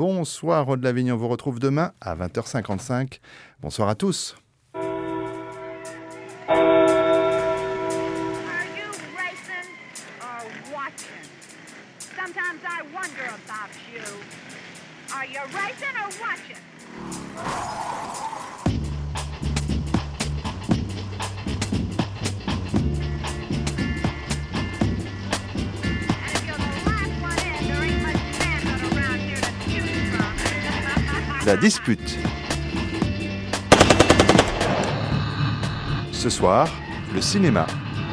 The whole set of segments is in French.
Bonsoir Rod Lavignon, on vous retrouve demain à 20h55. Bonsoir à tous. La dispute. Ce soir, le cinéma.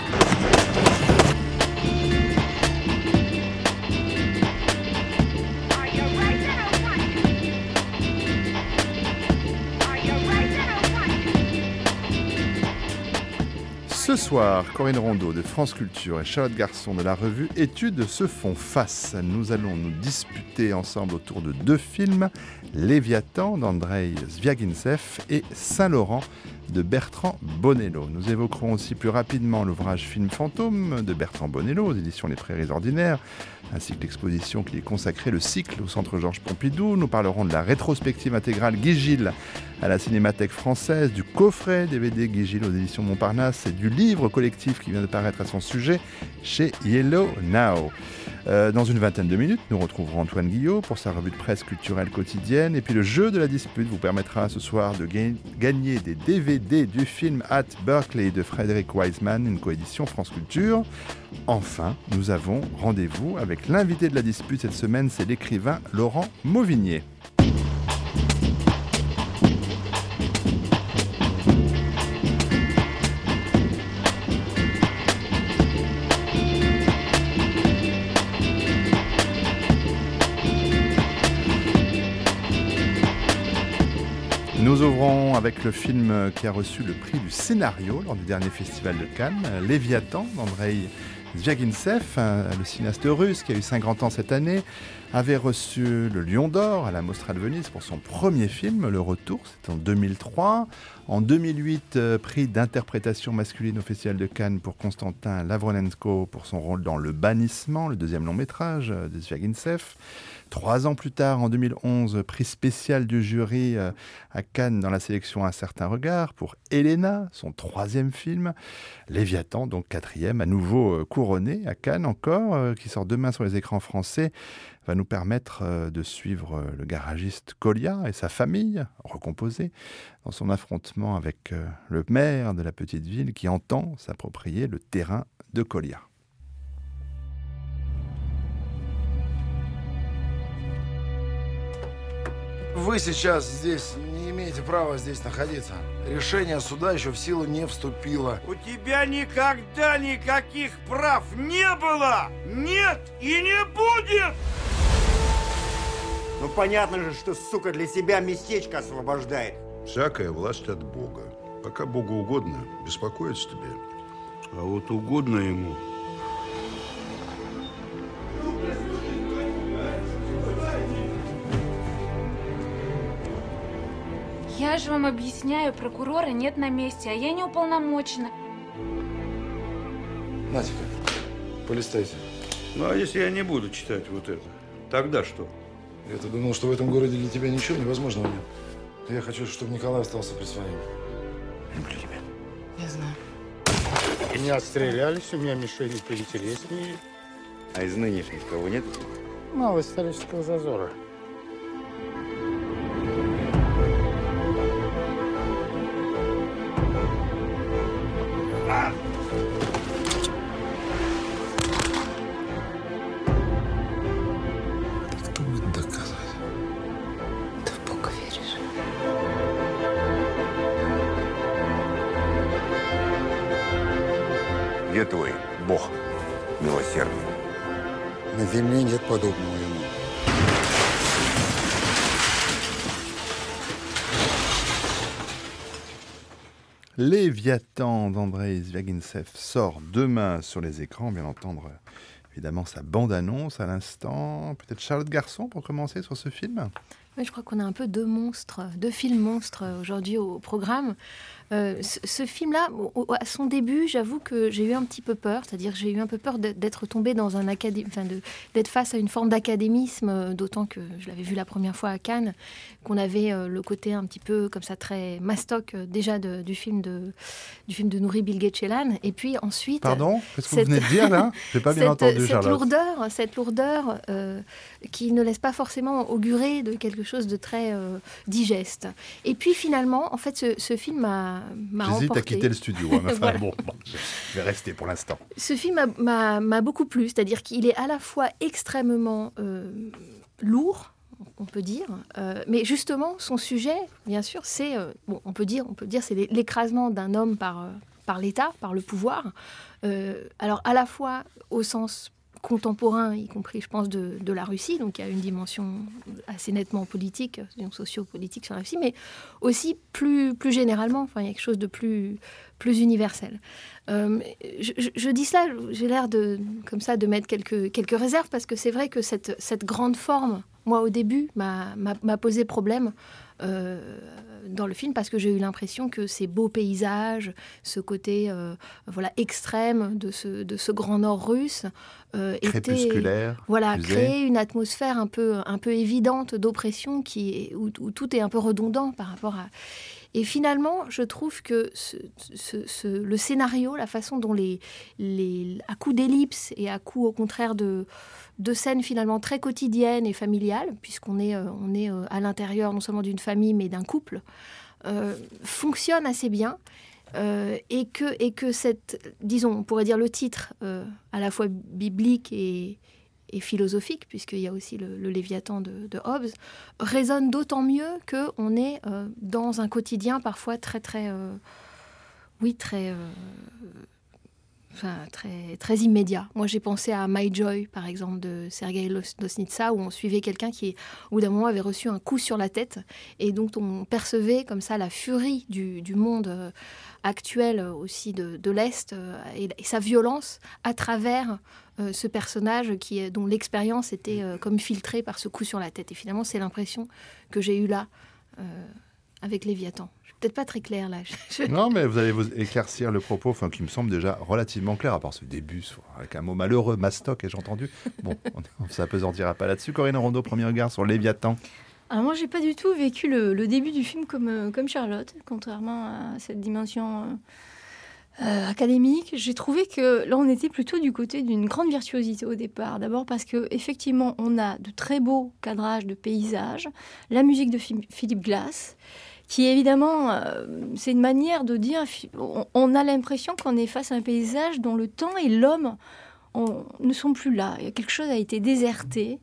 Ce soir, Corinne Rondeau de France Culture et Charlotte Garçon de la revue Études se font face. Nous allons nous disputer ensemble autour de deux films, Léviathan d'Andrei Zviagintsev et Saint-Laurent de Bertrand Bonello. Nous évoquerons aussi plus rapidement l'ouvrage Film fantôme de Bertrand Bonello aux éditions Les Prairies Ordinaires, ainsi que l'exposition qui est consacrée, le cycle au Centre Georges Pompidou. Nous parlerons de la rétrospective intégrale Guy Gilles à la Cinémathèque française, du coffret DVD Guy Gilles aux éditions Montparnasse et du livre collectif qui vient de paraître à son sujet chez Yellow Now. Dans une vingtaine de minutes, nous retrouverons Antoine Guillot pour sa revue de presse culturelle quotidienne. Et puis le jeu de la dispute vous permettra ce soir de gagner des DVD du film At Berkeley de Frédéric Wiseman, une coédition France Culture. Enfin, nous avons rendez-vous avec l'invité de la dispute cette semaine, c'est l'écrivain Laurent Mauvigné. Nous ouvrons avec le film qui a reçu le prix du scénario lors du dernier festival de Cannes, Léviathan d'Andrei Zviagintsev, le cinéaste russe qui a eu 50 ans cette année, avait reçu le Lion d'Or à la Mostra de Venise pour son premier film, Le Retour, c'était en 2003. En 2008, prix d'interprétation masculine au Festival de Cannes pour Konstantin Lavronenko pour son rôle dans Le Bannissement, le deuxième long métrage de Zviagintsev. 3 ans plus tard, en 2011, prix spécial du jury à Cannes dans la sélection Un certain regard pour Elena, son 3e film. Léviathan, donc 4e, à nouveau couronné à Cannes encore, qui sort demain sur les écrans français, va nous permettre de suivre le garagiste Kolia et sa famille, recomposée, dans son affrontement avec le maire de la petite ville qui entend s'approprier le terrain de Kolia. Вы сейчас здесь не имеете права здесь находиться. Решение суда еще в силу не вступило. У тебя никогда никаких прав не было! Нет и не будет! Ну понятно же, что сука для себя местечко освобождает. Всякая власть от Бога. Пока Богу угодно, беспокоиться тебе. А вот угодно ему. Я же вам объясняю, прокурора нет на месте, а я не уполномочена. Натика, полистайте. Ну а если я не буду читать вот это, тогда что? Я-то думал, что в этом городе для тебя ничего невозможного нет. Я хочу, чтобы Николай остался при своем. Люблю тебя. Я знаю. Не отстрелялись, у меня мишени поинтереснее. А из нынешних кого нет? Мало исторического зазора. Кто будет доказывать? Ты в Бога веришь? Где твой Бог милосердный? На земле нет подобного ему. Léviathan d'Andrei Zviagintsev sort demain sur les écrans. On vient d'entendre évidemment sa bande-annonce à l'instant. Peut-être Charlotte Garçon pour commencer sur ce film. Oui, je crois qu'on a un peu deux films monstres aujourd'hui au programme. Ce film-là, à son début, j'avoue que j'ai eu un petit peu peur, c'est-à-dire que j'ai eu un peu peur d'être tombée dans d'être face à une forme d'académisme, d'autant que je l'avais vu la première fois à Cannes, qu'on avait le côté un petit peu comme ça très mastoc déjà du film de Nouri Bilge Ceylan, et puis ensuite. Pardon, qu'est-ce que vous venez de dire là ? J'ai pas bien entendu, Charlotte. Cette lourdeur qui ne laisse pas forcément augurer de quelque chose de très digeste. Et puis finalement, en fait, ce film m'a J'hésite emporté. à quitter le studio. Hein, Voilà. bon, je vais rester pour l'instant. Ce film m'a beaucoup plu, c'est-à-dire qu'il est à la fois extrêmement lourd, on peut dire, mais justement, son sujet, bien sûr, c'est, on peut dire, c'est l'écrasement d'un homme par l'État, par le pouvoir. Alors, à la fois au sens contemporain, y compris, je pense, de la Russie, donc il y a une dimension assez nettement politique, donc socio-politique sur la Russie, mais aussi plus généralement, enfin, il y a quelque chose de plus universel. Je dis cela, j'ai l'air de mettre quelques réserves, parce que c'est vrai que cette grande forme, moi, au début, m'a posé problème dans le film, parce que j'ai eu l'impression que ces beaux paysages, ce côté extrême de ce grand nord russe, crépusculaire, créait une atmosphère un peu évidente d'oppression où tout est un peu redondant par rapport à... Et finalement, je trouve que le scénario, la façon dont à coups d'ellipse et à coups, au contraire, de scènes finalement très quotidiennes et familiales, puisqu'on est à l'intérieur non seulement d'une famille, mais d'un couple, fonctionne assez bien. Et que disons, on pourrait dire le titre, à la fois biblique et philosophique, puisqu'il y a aussi le Léviathan de Hobbes, résonne d'autant mieux qu'on est dans un quotidien parfois très immédiat. Moi, j'ai pensé à My Joy, par exemple, de Sergueï Loznitsa, où on suivait quelqu'un qui, au bout d'un moment, avait reçu un coup sur la tête, et dont on percevait comme ça la furie du monde actuel aussi de l'Est, et sa violence à travers ce personnage dont l'expérience était comme filtrée par ce coup sur la tête. Et finalement, c'est l'impression que j'ai eue là, avec Léviathan. Je suis peut-être pas très claire là. Non, mais vous allez vous éclaircir le propos, qui me semble déjà relativement clair, à part ce début avec un mot malheureux, mastoc, ai-je entendu. Bon, on ne s'apesantira pas là-dessus. Corinne Rondeau, premier regard sur Léviathan. Alors moi, j'ai pas du tout vécu le début du film comme Charlotte, contrairement à cette dimension académique. J'ai trouvé que là, on était plutôt du côté d'une grande virtuosité au départ. D'abord parce qu'effectivement, on a de très beaux cadrages de paysages, la musique de Philip Glass, qui évidemment, c'est une manière de dire, on a l'impression qu'on est face à un paysage dont le temps et l'homme ne sont plus là. Quelque chose a été déserté.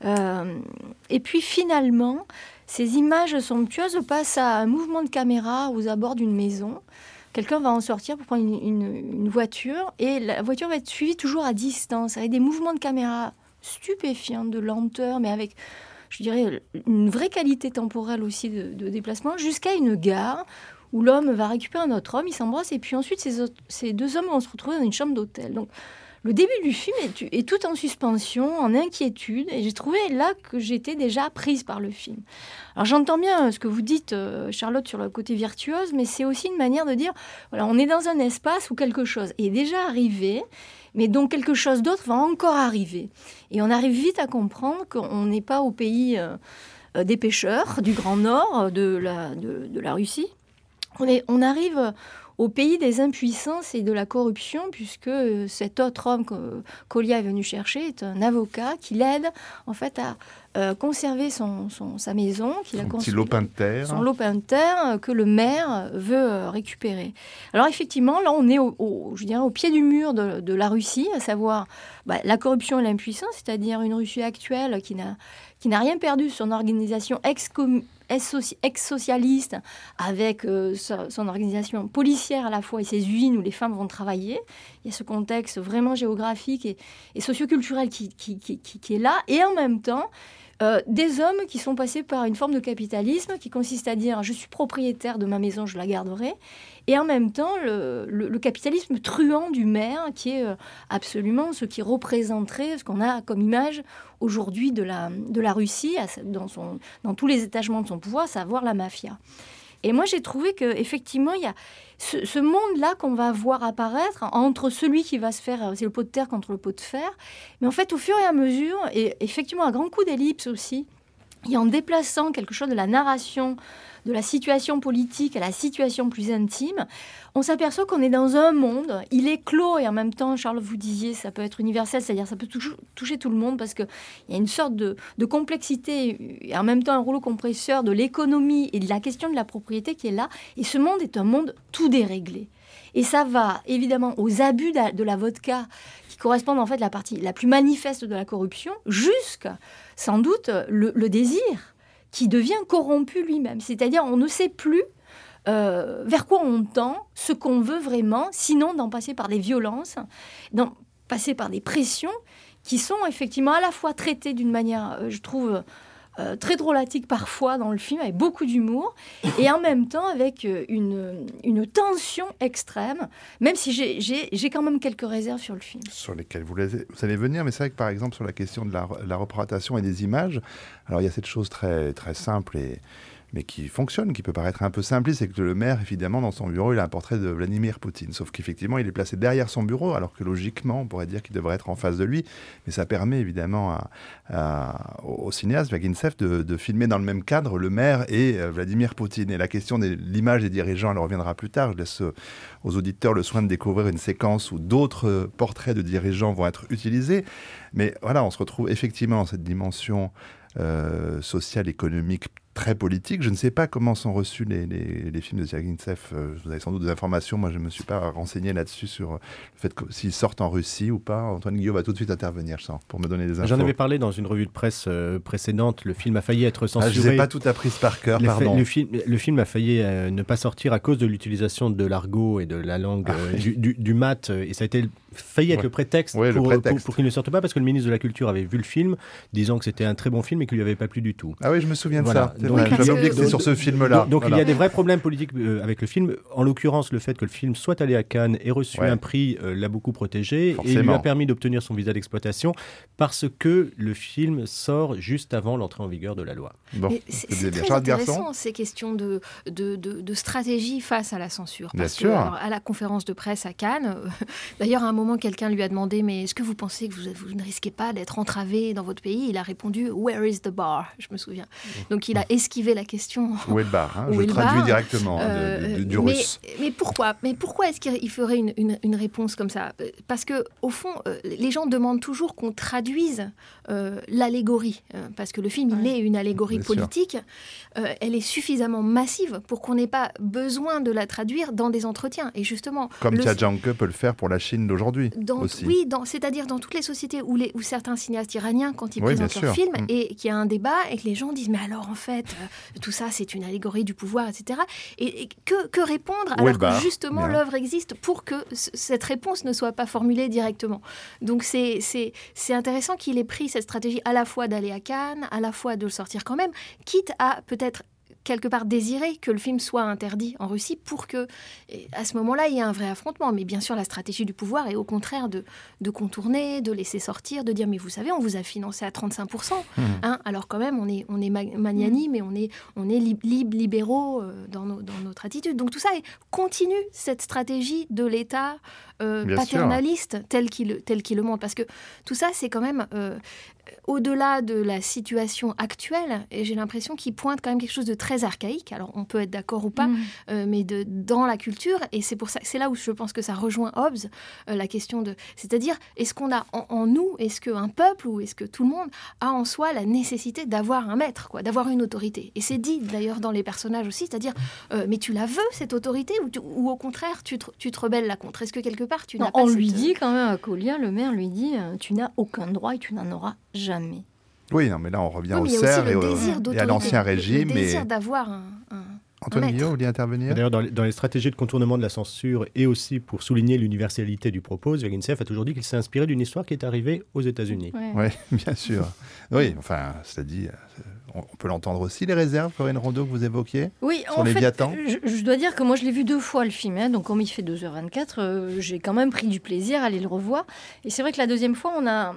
Et puis finalement, ces images somptueuses passent à un mouvement de caméra aux abords d'une maison. Quelqu'un va en sortir pour prendre une voiture, et la voiture va être suivie toujours à distance, avec des mouvements de caméra stupéfiants, de lenteur, mais avec, je dirais, une vraie qualité temporelle aussi de déplacement, jusqu'à une gare où l'homme va récupérer un autre homme, ils s'embrassent, et puis ensuite ces deux hommes vont se retrouver dans une chambre d'hôtel. Donc le début du film est tout en suspension, en inquiétude, et j'ai trouvé là que j'étais déjà prise par le film. Alors j'entends bien ce que vous dites, Charlotte, sur le côté virtuose, mais c'est aussi une manière de dire, voilà, on est dans un espace où quelque chose est déjà arrivé, mais dont quelque chose d'autre va encore arriver. Et on arrive vite à comprendre qu'on n'est pas au pays des pêcheurs, du Grand Nord, de la Russie. On arrive au pays des impuissances et de la corruption, puisque cet autre homme que Kolia est venu chercher est un avocat qui l'aide en fait à conserver sa maison, qu'il a construit, petit lopin de terre. Son lopin de terre que le maire veut récupérer. Alors effectivement, là on est au pied du mur de la Russie, à savoir la corruption et l'impuissance, c'est-à-dire une Russie actuelle qui n'a rien perdu de son organisation ex-socialiste, avec son organisation policière à la fois et ses usines où les femmes vont travailler. Il y a ce contexte vraiment géographique et socioculturel qui est là, et en même temps des hommes qui sont passés par une forme de capitalisme qui consiste à dire je suis propriétaire de ma maison, je la garderai, et en même temps le capitalisme truand du maire qui est absolument ce qui représenterait ce qu'on a comme image aujourd'hui de la Russie dans tous les étagements de son pouvoir, à savoir la mafia. Et moi, j'ai trouvé qu'effectivement, il y a ce monde-là qu'on va voir apparaître entre celui qui va se faire, c'est le pot de terre contre le pot de fer. Mais en fait, au fur et à mesure, et effectivement, un grand coup d'ellipse aussi, et en déplaçant quelque chose de la narration, de la situation politique à la situation plus intime, on s'aperçoit qu'on est dans un monde, il est clos et en même temps, Charles, vous disiez, ça peut être universel, c'est-à-dire ça peut toucher tout le monde parce qu'il y a une sorte de complexité et en même temps un rouleau compresseur de l'économie et de la question de la propriété qui est là. Et ce monde est un monde tout déréglé. Et ça va évidemment aux abus de la vodka qui correspondent en fait à la partie la plus manifeste de la corruption, jusqu'à sans doute le désir qui devient corrompu lui-même. C'est-à-dire on ne sait plus vers quoi on tend, ce qu'on veut vraiment, sinon d'en passer par des violences, d'en passer par des pressions qui sont effectivement à la fois traitées d'une manière, je trouve, très drôlatique parfois dans le film, avec beaucoup d'humour, et en même temps avec une tension extrême, même si j'ai quand même quelques réserves sur le film. Sur lesquelles vous allez venir, mais c'est vrai que par exemple sur la question de la représentation et des images, alors il y a cette chose très, très simple mais qui fonctionne, qui peut paraître un peu simpliste, c'est que le maire, évidemment, dans son bureau, il a un portrait de Vladimir Poutine. Sauf qu'effectivement, il est placé derrière son bureau, alors que logiquement, on pourrait dire qu'il devrait être en face de lui. Mais ça permet évidemment au cinéaste Zviagintsev de filmer dans le même cadre le maire et Vladimir Poutine. Et la question de l'image des dirigeants, elle reviendra plus tard. Je laisse aux auditeurs le soin de découvrir une séquence où d'autres portraits de dirigeants vont être utilisés. Mais voilà, on se retrouve effectivement dans cette dimension sociale, économique, très politique. Je ne sais pas comment sont reçus les films de Zviagintsev. Vous avez sans doute des informations. Moi, je ne me suis pas renseigné là-dessus sur le fait que s'ils sortent en Russie ou pas. Antoine Guillot va tout de suite intervenir, je sens, pour me donner des infos. J'en avais parlé dans une revue de presse précédente. Le film a failli être censuré. Je ne les ai pas tout appris par cœur, pardon. Le film a failli ne pas sortir à cause de l'utilisation de l'argot et de la langue du maths. Et ça a été failli être le prétexte pour qu'il ne sorte pas, parce que le ministre de la Culture avait vu le film, disant que c'était un très bon film et qu'il lui avait pas plu du tout. Ah oui, je me souviens de ça. J'avais oublié que c'était sur ce film-là. Donc il y a des vrais problèmes politiques avec le film. En l'occurrence, le fait que le film soit allé à Cannes et reçu un prix l'a beaucoup protégé. Forcément. Et il lui a permis d'obtenir son visa d'exploitation parce que le film sort juste avant l'entrée en vigueur de la loi. Bon, c'est très intéressant ces questions de stratégie face à la censure. Bien sûr. Alors, à la conférence de presse à Cannes, d'ailleurs à un moment quelqu'un lui a demandé mais est-ce que vous pensez que vous ne risquez pas d'être entravé dans votre pays? Il a répondu Where is the bar? Je me souviens. Donc il a esquivé la question. Où est le bar, Je traduis directement du russe. Mais pourquoi est-ce qu'il ferait une réponse comme ça? Parce que au fond, les gens demandent toujours qu'on traduise l'allégorie, parce que le film il est une allégorie politique. Elle est suffisamment massive pour qu'on n'ait pas besoin de la traduire dans des entretiens. Et justement, comme Tia Janke peut le faire pour la Chine d'aujourd'hui aussi. Oui, c'est-à-dire dans toutes les sociétés où certains cinéastes iraniens, quand ils présentent leur film, et qu'il y a un débat et que les gens disent mais alors en fait tout ça c'est une allégorie du pouvoir, etc. Et que répondre alors que justement l'œuvre existe pour que cette réponse ne soit pas formulée directement. Donc c'est intéressant qu'il ait pris cette stratégie à la fois d'aller à Cannes, à la fois de le sortir quand même, quitte à peut-être quelque part désirer que le film soit interdit en Russie pour que, à ce moment-là, il y ait un vrai affrontement. Mais bien sûr, la stratégie du pouvoir est au contraire de contourner, de laisser sortir, de dire mais vous savez, on vous a financé à 35%. Alors quand même, on est magnanime et on est libéraux dans notre attitude. Donc tout ça continue cette stratégie de l'État paternaliste tel qu'il le montre. Parce que tout ça, c'est quand même... au-delà de la situation actuelle, et j'ai l'impression qu'il pointe quand même quelque chose de très archaïque. Alors, on peut être d'accord ou pas, mais dans la culture, et c'est là où je pense que ça rejoint Hobbes, la question de... C'est-à-dire, est-ce qu'on a en nous, est-ce qu'un peuple ou est-ce que tout le monde a en soi la nécessité d'avoir un maître, d'avoir une autorité? Et c'est dit d'ailleurs dans les personnages aussi, c'est-à-dire, mais tu la veux, cette autorité, ou au contraire, tu te rebelles là contre? Est-ce que quelque part, tu n'as pas lui dit quand même à Collier, le maire lui dit, tu n'as aucun droit et tu n'en auras jamais. Oui, non, mais là, on revient au cerf et à l'ancien régime. Le désir d'avoir Antoine Guillot, vous vouliez intervenir ? D'ailleurs, dans les stratégies de contournement de la censure et aussi pour souligner l'universalité du propos, Zviagintsev a toujours dit qu'il s'est inspiré d'une histoire qui est arrivée aux États-Unis. Oui, bien sûr. Oui, enfin, cela dit, on peut l'entendre aussi, les réserves, Corinne Rondeau, que vous évoquiez sur Léviathan. Je dois dire que moi, je l'ai vu 2 fois le film. Donc, comme il fait 2h24, j'ai quand même pris du plaisir à aller le revoir. Et c'est vrai que la deuxième fois,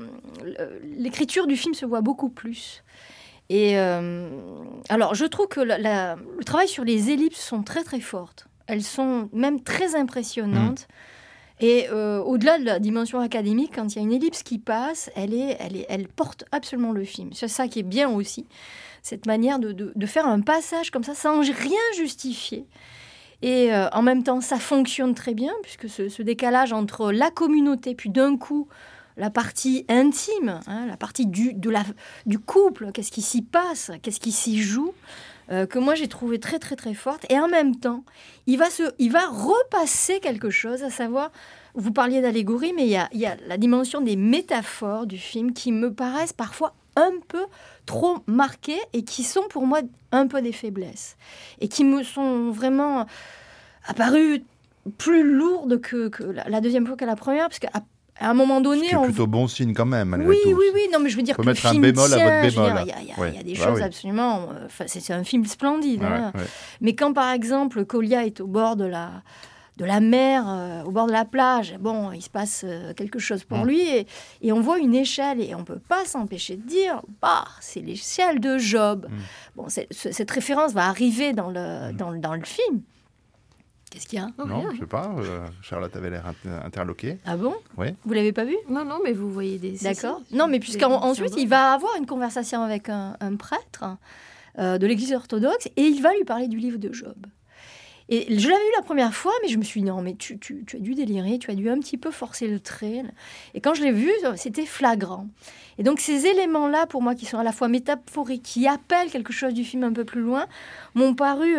l'écriture du film se voit beaucoup plus. Et alors, je trouve que le travail sur les ellipses sont très très fortes. Elles sont même très impressionnantes. Et au-delà de la dimension académique, quand il y a une ellipse qui passe, elle porte absolument le film. C'est ça qui est bien aussi, cette manière de faire un passage comme ça, sans rien justifier. Et en même temps, ça fonctionne très bien, puisque ce décalage entre la communauté, puis d'un coup, la partie intime, la partie du couple, qu'est-ce qui s'y passe, qu'est-ce qui s'y joue, que moi j'ai trouvé très très très forte. Et en même temps, il va repasser quelque chose, à savoir, vous parliez d'allégorie, mais il y a la dimension des métaphores du film qui me paraissent parfois un peu trop marquées et qui sont pour moi un peu des faiblesses. Et qui me sont vraiment apparues plus lourdes que la deuxième fois qu'à la première, parce qu'à un moment donné... C'est plutôt bon signe quand même, malgré tout. Oui, non, mais je veux dire que le film mettre un bémol tient, à votre bémol. Il y a des choses absolument... c'est un film splendide. Mais quand, par exemple, Kolya est au bord de la mer, au bord de la plage, bon, il se passe quelque chose pour lui, et on voit une échelle, et on ne peut pas s'empêcher de dire, c'est l'échelle de Job. Bon, cette référence va arriver dans le film. Qu'est-ce qu'il y a ? Non, je ne sais pas. Charlotte avait l'air interloquée. Ah bon ? Oui. Vous ne l'avez pas vu ? Non, mais vous voyez des... D'accord. Non, mais puisqu'ensuite, il va avoir une conversation avec un prêtre de l'Église orthodoxe, et il va lui parler du livre de Job. Et je l'avais vu la première fois, mais je me suis dit, non, mais tu as dû délirer, tu as dû un petit peu forcer le trait. Et quand je l'ai vu, c'était flagrant. Et donc ces éléments-là, pour moi, qui sont à la fois métaphoriques, qui appellent quelque chose du film un peu plus loin, m'ont paru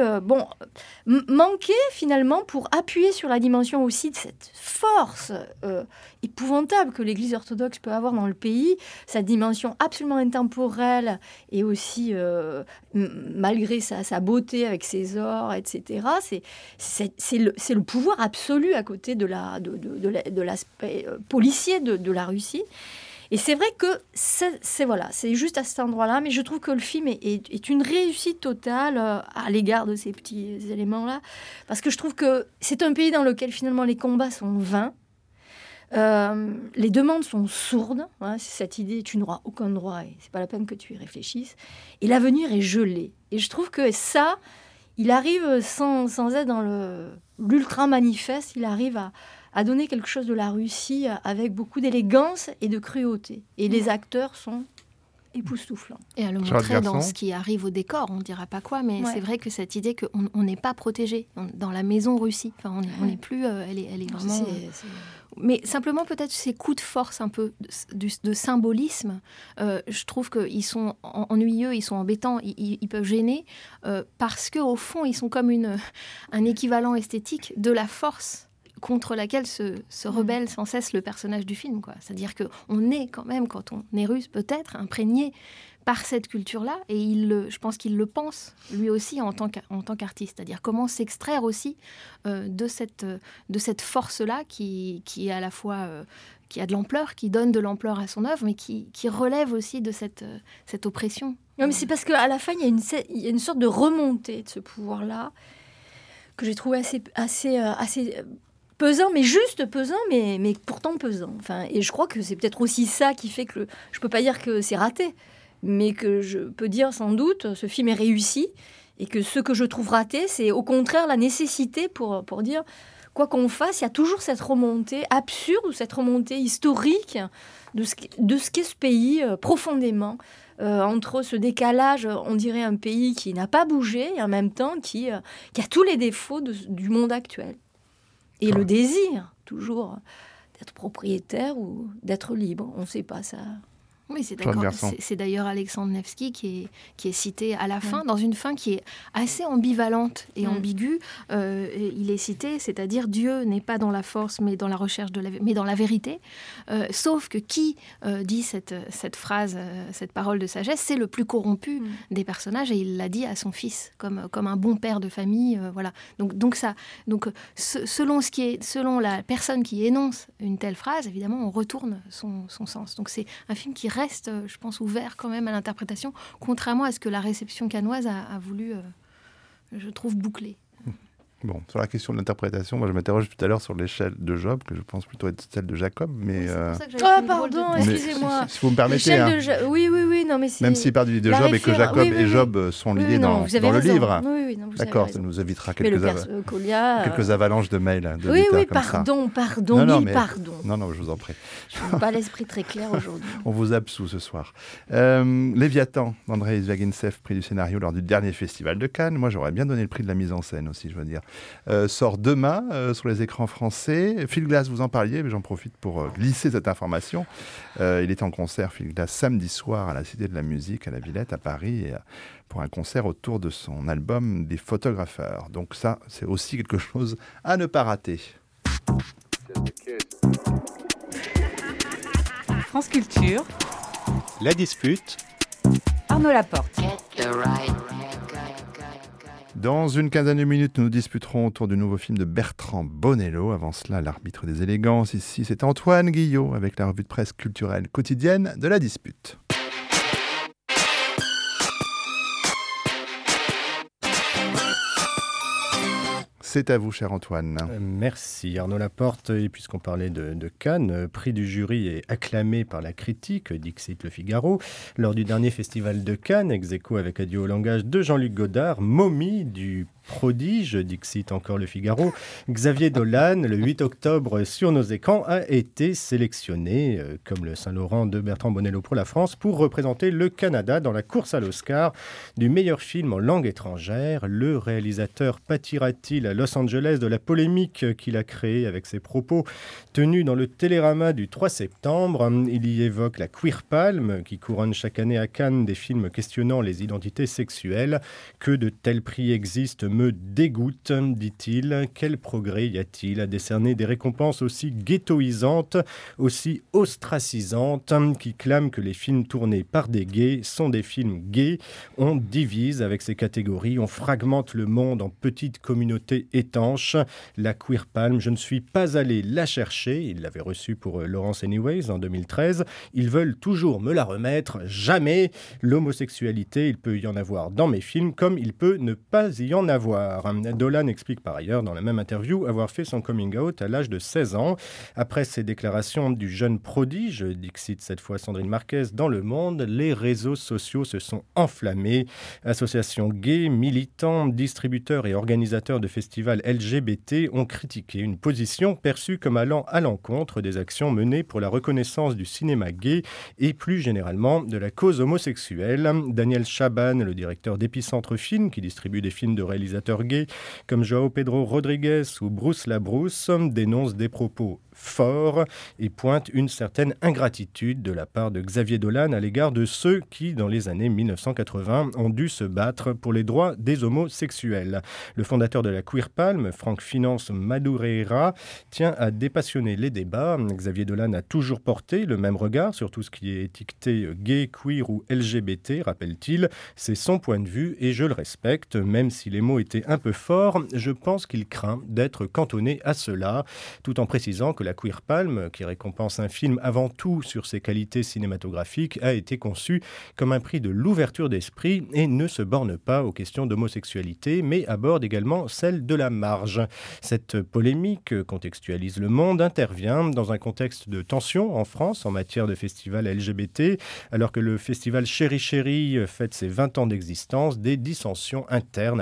manquer finalement pour appuyer sur la dimension aussi de cette force épouvantable que l'Église orthodoxe peut avoir dans le pays, cette dimension absolument intemporelle et aussi, malgré sa beauté avec ses ors, etc., c'est le pouvoir absolu à côté de l'aspect policier de la Russie. Et c'est vrai que c'est juste à cet endroit-là, mais je trouve que le film est une réussite totale à l'égard de ces petits éléments-là, parce que je trouve que c'est un pays dans lequel finalement les combats sont vains, les demandes sont sourdes, c'est cette idée tu n'auras aucun droit et c'est pas la peine que tu y réfléchisses, et l'avenir est gelé. Et je trouve que ça, il arrive sans être dans l'ultra manifeste, il arrive à donner quelque chose de la Russie avec beaucoup d'élégance et de cruauté. Et les acteurs sont époustouflants. Et à le montrer dans ce qui arrive au décor, on ne dira pas quoi, mais c'est vrai que cette idée qu'on n'est pas protégé dans la maison Russie, enfin, on n'est plus... elle est vraiment... Mais simplement, peut-être ces coups de force un peu de symbolisme, je trouve qu'ils sont ennuyeux, ils sont embêtants, ils peuvent gêner, parce qu'au fond, ils sont comme un équivalent esthétique de la force contre laquelle se rebelle sans cesse le personnage du film, quoi. C'est-à-dire qu'on est quand même, quand on est russe, peut-être imprégné par cette culture-là, et je pense qu'il le pense, lui aussi, en tant qu'artiste. C'est-à-dire comment s'extraire aussi de cette force-là qui est à la fois... qui a de l'ampleur, qui donne de l'ampleur à son œuvre, mais qui relève aussi de cette oppression. Non, mais c'est parce qu'à la fin, il y a une sorte de remontée de ce pouvoir-là que j'ai trouvé assez pesant, mais juste pesant, mais pourtant pesant. Enfin, et je crois que c'est peut-être aussi ça qui fait que je ne peux pas dire que c'est raté, mais que je peux dire sans doute ce film est réussi, et que ce que je trouve raté, c'est au contraire la nécessité pour dire, quoi qu'on fasse, il y a toujours cette remontée absurde, ou cette remontée historique de ce qu'est ce pays profondément, entre ce décalage, on dirait un pays qui n'a pas bougé, et en même temps qui a tous les défauts du monde actuel. Et le désir, toujours, d'être propriétaire ou d'être libre. On ne sait pas ça. Oui, c'est d'accord. C'est d'ailleurs Alexandre Nevsky qui est cité à la fin, dans une fin qui est assez ambivalente et ambiguë. Il est cité, c'est-à-dire Dieu n'est pas dans la force, mais dans la recherche mais dans la vérité. Sauf que qui dit cette phrase, cette parole de sagesse, c'est le plus corrompu des personnages, et il l'a dit à son fils, comme un bon père de famille. Voilà. Donc selon la personne qui énonce une telle phrase, évidemment, on retourne son sens. Donc c'est un film qui reste, je pense, ouvert quand même à l'interprétation, contrairement à ce que la réception cannoise a voulu, je trouve, boucler. Bon, sur la question de l'interprétation, moi je m'interroge tout à l'heure sur l'échelle de Job, que je pense plutôt être celle de Jacob, mais... C'est pour ça que j'avais pardon, excusez-moi. Si vous me permettez... Oui, non mais c'est... Même s'il part du livre de Job et que Jacob et Job sont liés dans le livre. Oui, non, vous d'accord, ça nous évitera quelques avalanches de mails. Oui, pardon. Non, je vous en prie. Je n'ai pas l'esprit très clair aujourd'hui. On vous absout ce soir. Léviathan, d'Andrei Zvyagintsev, prix du scénario lors du dernier festival de Cannes. Moi, j'aurais bien donné le prix de la mise en scène aussi, je veux dire. Sort demain sur les écrans français. Phil Glass, vous en parliez, mais j'en profite pour glisser cette information. Il est en concert, Phil Glass, samedi soir à la Cité de la Musique, à la Villette, à Paris, pour un concert autour de son album Des photographeurs. Donc ça, c'est aussi quelque chose à ne pas rater. France Culture. La dispute. Arnaud Laporte. Dans une quinzaine de minutes, nous disputerons autour du nouveau film de Bertrand Bonello. Avant cela, l'arbitre des élégances, ici, c'est Antoine Guillot avec la revue de presse culturelle quotidienne de La Dispute. C'est à vous, cher Antoine. Merci Arnaud Laporte. Et puisqu'on parlait de Cannes, prix du jury et acclamé par la critique, dixit Le Figaro, lors du dernier festival de Cannes, ex-aequo avec Adieu au langage de Jean-Luc Godard, momie du prodige, dixit encore Le Figaro, Xavier Dolan, le 8 octobre sur nos écrans, a été sélectionné, comme le Saint-Laurent de Bertrand Bonello pour la France, pour représenter le Canada dans la course à l'Oscar du meilleur film en langue étrangère. Le réalisateur pâtira-t-il à Los Angeles de la polémique qu'il a créée avec ses propos tenus dans le Télérama du 3 septembre. Il y évoque la Queer Palm, qui couronne chaque année à Cannes des films questionnant les identités sexuelles. Que de tels prix existent me dégoûte, dit-il. Quel progrès y a-t-il à décerner des récompenses aussi ghettoisantes, aussi ostracisantes, qui clament que les films tournés par des gays sont des films gays? On divise avec ces catégories, on fragmente le monde en petites communautés étanches. La Queer Palm, je ne suis pas allé la chercher. Il l'avait reçue pour Lawrence Anyways en 2013. Ils veulent toujours me la remettre. Jamais. L'homosexualité, il peut y en avoir dans mes films comme il peut ne pas y en avoir. Dolan explique par ailleurs dans la même interview avoir fait son coming out à l'âge de 16 ans. Après ces déclarations du jeune prodige, dixit cette fois Sandrine Marquez dans Le Monde, les réseaux sociaux se sont enflammés. Associations gays, militants, distributeurs et organisateurs de festivals LGBT ont critiqué une position perçue comme allant à l'encontre des actions menées pour la reconnaissance du cinéma gay et plus généralement de la cause homosexuelle. Daniel Chaban, le directeur d'Épicentre Film, qui distribue des films de réalisateurs gays comme João Pedro Rodrigues ou Bruce Labrousse, dénonce des propos forts et pointe une certaine ingratitude de la part de Xavier Dolan à l'égard de ceux qui, dans les années 1980, ont dû se battre pour les droits des homosexuels. Le fondateur de la Queer Palm, Franck Finance Madureira, tient à dépassionner les débats. Xavier Dolan a toujours porté le même regard sur tout ce qui est étiqueté gay, queer ou LGBT, rappelle-t-il. C'est son point de vue et je le respecte, même si les mots étaient un peu forts. Je pense qu'il craint d'être cantonné à cela, tout en précisant que la Queer Palm, qui récompense un film avant tout sur ses qualités cinématographiques, a été conçue comme un prix de l'ouverture d'esprit et ne se borne pas aux questions d'homosexualité, mais aborde également celle de la marge. Cette polémique, contextualise Le Monde, intervient dans un contexte de tension en France en matière de festival LGBT, alors que le festival Chéri Chéri fête ses 20 ans d'existence, des dissensions internes à l'association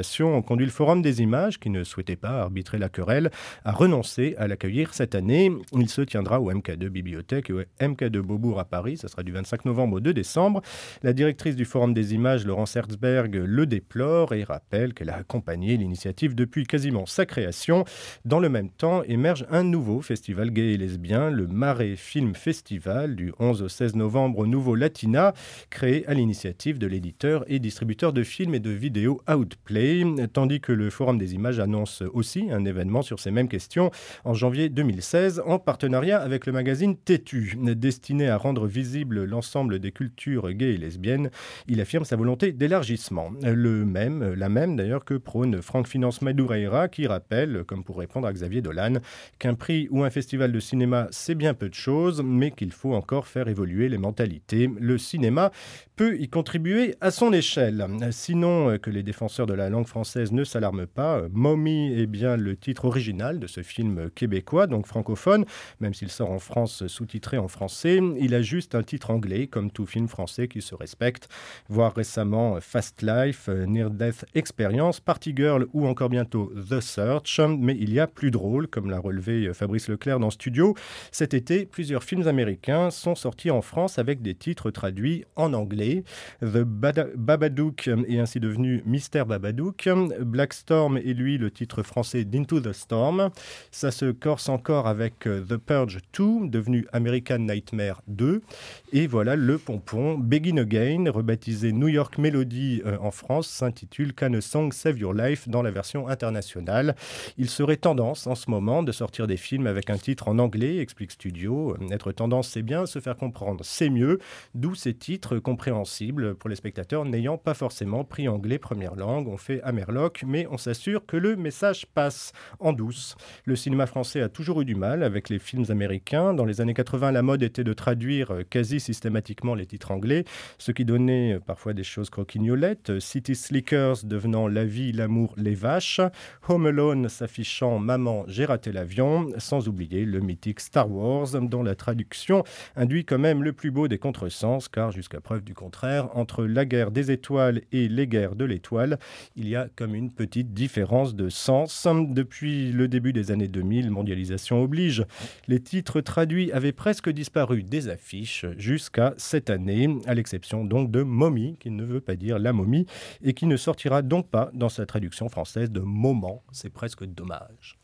révélations ont conduit le Forum des images, qui ne souhaitait pas arbitrer la querelle, à renoncer à l'accueillir cette année. Il se tiendra au MK2 Bibliothèque et au MK2 Beaubourg à Paris. Ça sera du 25 novembre au 2 décembre. La directrice du Forum des images, Laurence Herzberg, le déplore et rappelle qu'elle a accompagné l'initiative depuis quasiment sa création. Dans le même temps, émerge un nouveau festival gay et lesbien, le Marais Film Festival, du 11 au 16 novembre au Nouveau Latina, créé à l'initiative de l'éditeur et distributeur de films et de vidéos Outplay, tandis que le Forum des images annonce aussi un événement sur ces mêmes questions en janvier 2016, en partenariat avec le magazine Têtu. Destiné à rendre visible l'ensemble des cultures gays et lesbiennes, il affirme sa volonté d'élargissement. La même d'ailleurs que prône Franck Finance Madureira, qui rappelle, comme pour répondre à Xavier Dolan, qu'un prix ou un festival de cinéma, c'est bien peu de choses, mais qu'il faut encore faire évoluer les mentalités. Le cinéma peut y contribuer à son échelle. Sinon, que les défenseurs de la langue française ne s'alarment pas, Mommy est bien le titre original de ce film québécois, donc francophone, même s'il sort en France sous-titré en français. Il a juste un titre anglais, comme tout film français qui se respecte. Voir récemment Fast Life, Near Death Experience, Party Girl ou encore bientôt The Search. Mais il y a plus drôle, comme l'a relevé Fabrice Leclerc dans Studio. Cet été, plusieurs films américains sont sortis en France avec des titres traduits en anglais. The Babadook est ainsi devenu Mystère Babadook. Black Storm est lui le titre français d'Into the Storm. Ça se corse encore avec The Purge 2, devenu American Nightmare 2. Et voilà le pompon Begin Again, rebaptisé New York Melody en France, s'intitule Can a Song Save Your Life dans la version internationale. Il serait tendance en ce moment de sortir des films avec un titre en anglais, explique Studio. Être tendance, c'est bien, se faire comprendre, c'est mieux. D'où ces titres compréhensibles pour les spectateurs n'ayant pas forcément pris anglais première langue. On fait Amerloc, mais on s'assure que le message passe en douce. Le cinéma français a toujours eu du mal avec les films américains. Dans les années 80, la mode était de traduire quasi systématiquement les titres anglais, ce qui donnait parfois des choses croquignolettes. City Slickers devenant La vie, l'amour, les vaches. Home Alone s'affichant Maman, j'ai raté l'avion. Sans oublier le mythique Star Wars, dont la traduction induit quand même le plus beau des contresens, car jusqu'à preuve du contraire, entre la guerre des étoiles et les guerres de l'étoile, il y a comme une petite différence de sens. Depuis le début des années 2000, mondialisation oblige, les titres traduits avaient presque disparu des affiches jusqu'à cette année, à l'exception donc de Mommy, qui ne veut pas dire la momie, et qui ne sortira donc pas dans sa traduction française de Moment. C'est presque dommage.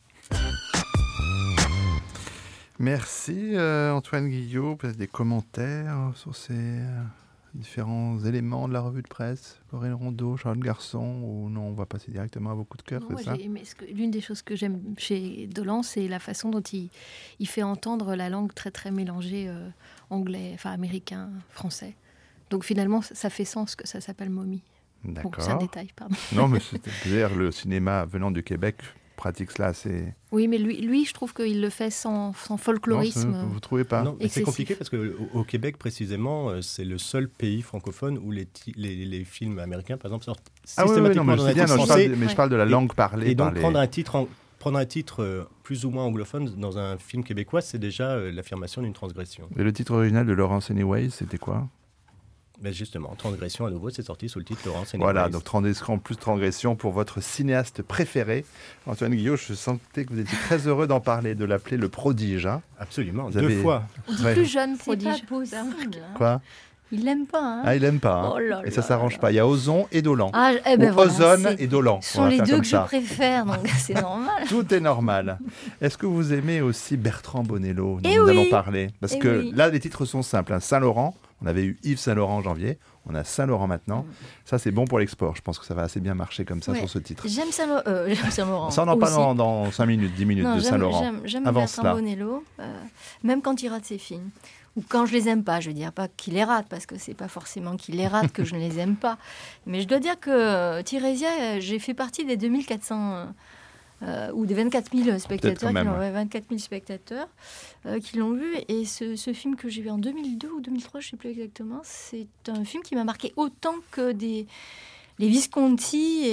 Merci Antoine Guillot. Peut-être des commentaires sur ces différents éléments de la revue de presse, Corinne Rondeau, Charlotte Garçon, ou non, on va passer directement à vos coups de cœur, c'est ça? L'une des choses que j'aime chez Dolan, c'est la façon dont il fait entendre la langue très très mélangée, anglais, enfin américain, français. Donc finalement, ça fait sens que ça s'appelle Mommy. D'accord. Bon, c'est un détail, pardon. Non, mais c'est-à-dire le cinéma venant du Québec pratique cela assez... Oui, mais lui, je trouve qu'il le fait sans folklorisme. Non, vous ne trouvez pas? Non, c'est compliqué parce qu'au Québec, précisément, c'est le seul pays francophone où les films américains, par exemple, sortent systématiquement dans un titre français. Mais je parle de la langue parlée. Et donc, prendre un titre plus ou moins anglophone dans un film québécois, c'est déjà l'affirmation d'une transgression. Et le titre original de Laurence Anyways, c'était quoi? Ben justement, Transgression à nouveau, c'est sorti sous le titre Laurence Anyways. Voilà, donc Transgression pour votre cinéaste préféré. Antoine Guillot, je sentais que vous étiez très heureux d'en parler, de l'appeler le prodige. Hein. Absolument, deux fois. On dit plus jeune prodige. C'est pas possible. Quoi? Il l'aime pas. Hein. Ah, il l'aime pas. Hein. Oh là et ça là s'arrange là. pas. Il y a Ozon et Dolan. Ah, voilà, Ozone et Dolan. Ce sont les deux que je préfère, donc c'est normal. Tout est normal. Est-ce que vous aimez aussi Bertrand Bonello, dont nous allons parler? Parce que là, les titres sont simples. Hein. Saint-Laurent, on avait eu Yves Saint-Laurent en janvier. On a Saint-Laurent maintenant. Ça, c'est bon pour l'export. Je pense que ça va assez bien marcher comme ça sur ce titre. J'aime Saint-Laurent. Ça, on en parle dans 5 minutes, 10 minutes de Saint-Laurent. J'aime Bertrand Bonello, même quand il rate ses films. Ou quand je les aime pas. Je veux dire pas qu'il les rate, parce que c'est pas forcément qu'il les rate que je ne les aime pas. Mais je dois dire que Tirésia, j'ai fait partie des 2400... ou des 24 000 spectateurs, 24 000 spectateurs qui l'ont vu. Et ce film que j'ai vu en 2002 ou 2003, je ne sais plus exactement, c'est un film qui m'a marqué autant que les Visconti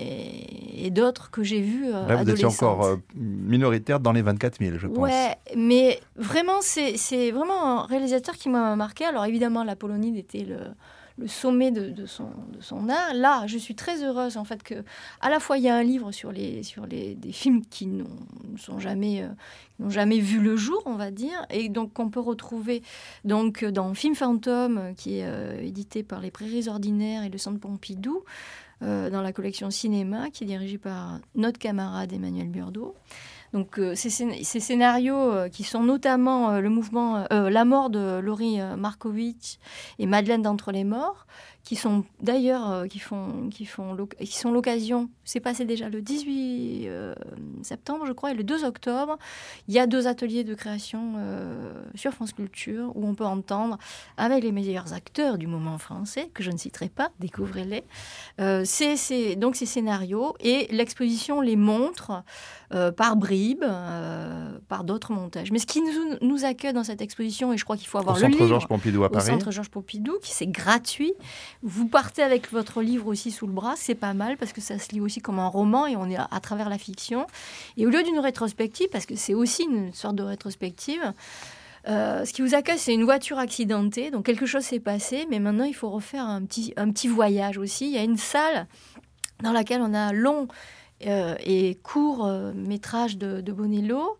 et d'autres que j'ai vus adolescentes. Là, vous étiez encore minoritaire dans les 24 000, je pense. Ouais, mais vraiment, c'est vraiment un réalisateur qui m'a marqué. Alors évidemment, l'Apollonide était sommet de son art. Là, je suis très heureuse en fait que à la fois il y a un livre sur des films qui n'ont jamais vu le jour, on va dire, et donc qu'on peut retrouver donc dans Film Fantôme, qui est édité par les Prairies Ordinaires et le Centre Pompidou, dans la collection Cinéma, qui est dirigée par notre camarade Emmanuel Burdeau. Donc ces scénarios qui sont notamment le mouvement La mort de Laurie Markovitch et Madeleine d'entre les morts, qui sont d'ailleurs qui sont l'occasion. C'est passé déjà le 18 septembre, je crois, et le 2 octobre, il y a 2 ateliers de création sur France Culture où on peut entendre avec les meilleurs acteurs du moment français, que je ne citerai pas, découvrez-les, donc ces scénarios, et l'exposition les montre par bribes, par d'autres montages. Mais ce qui nous accueille dans cette exposition, et je crois qu'il faut avoir le livre... Au Centre Georges Pompidou à Paris. Au Centre Georges Pompidou, c'est gratuit. Vous partez avec votre livre aussi sous le bras, c'est pas mal, parce que ça se lit aussi comme un roman, et on est à travers la fiction. Et au lieu d'une rétrospective, parce que c'est aussi une sorte de rétrospective, ce qui vous accueille, c'est une voiture accidentée, donc quelque chose s'est passé, mais maintenant il faut refaire un petit voyage aussi. Il y a une salle dans laquelle on a un long et court métrage de Bonello,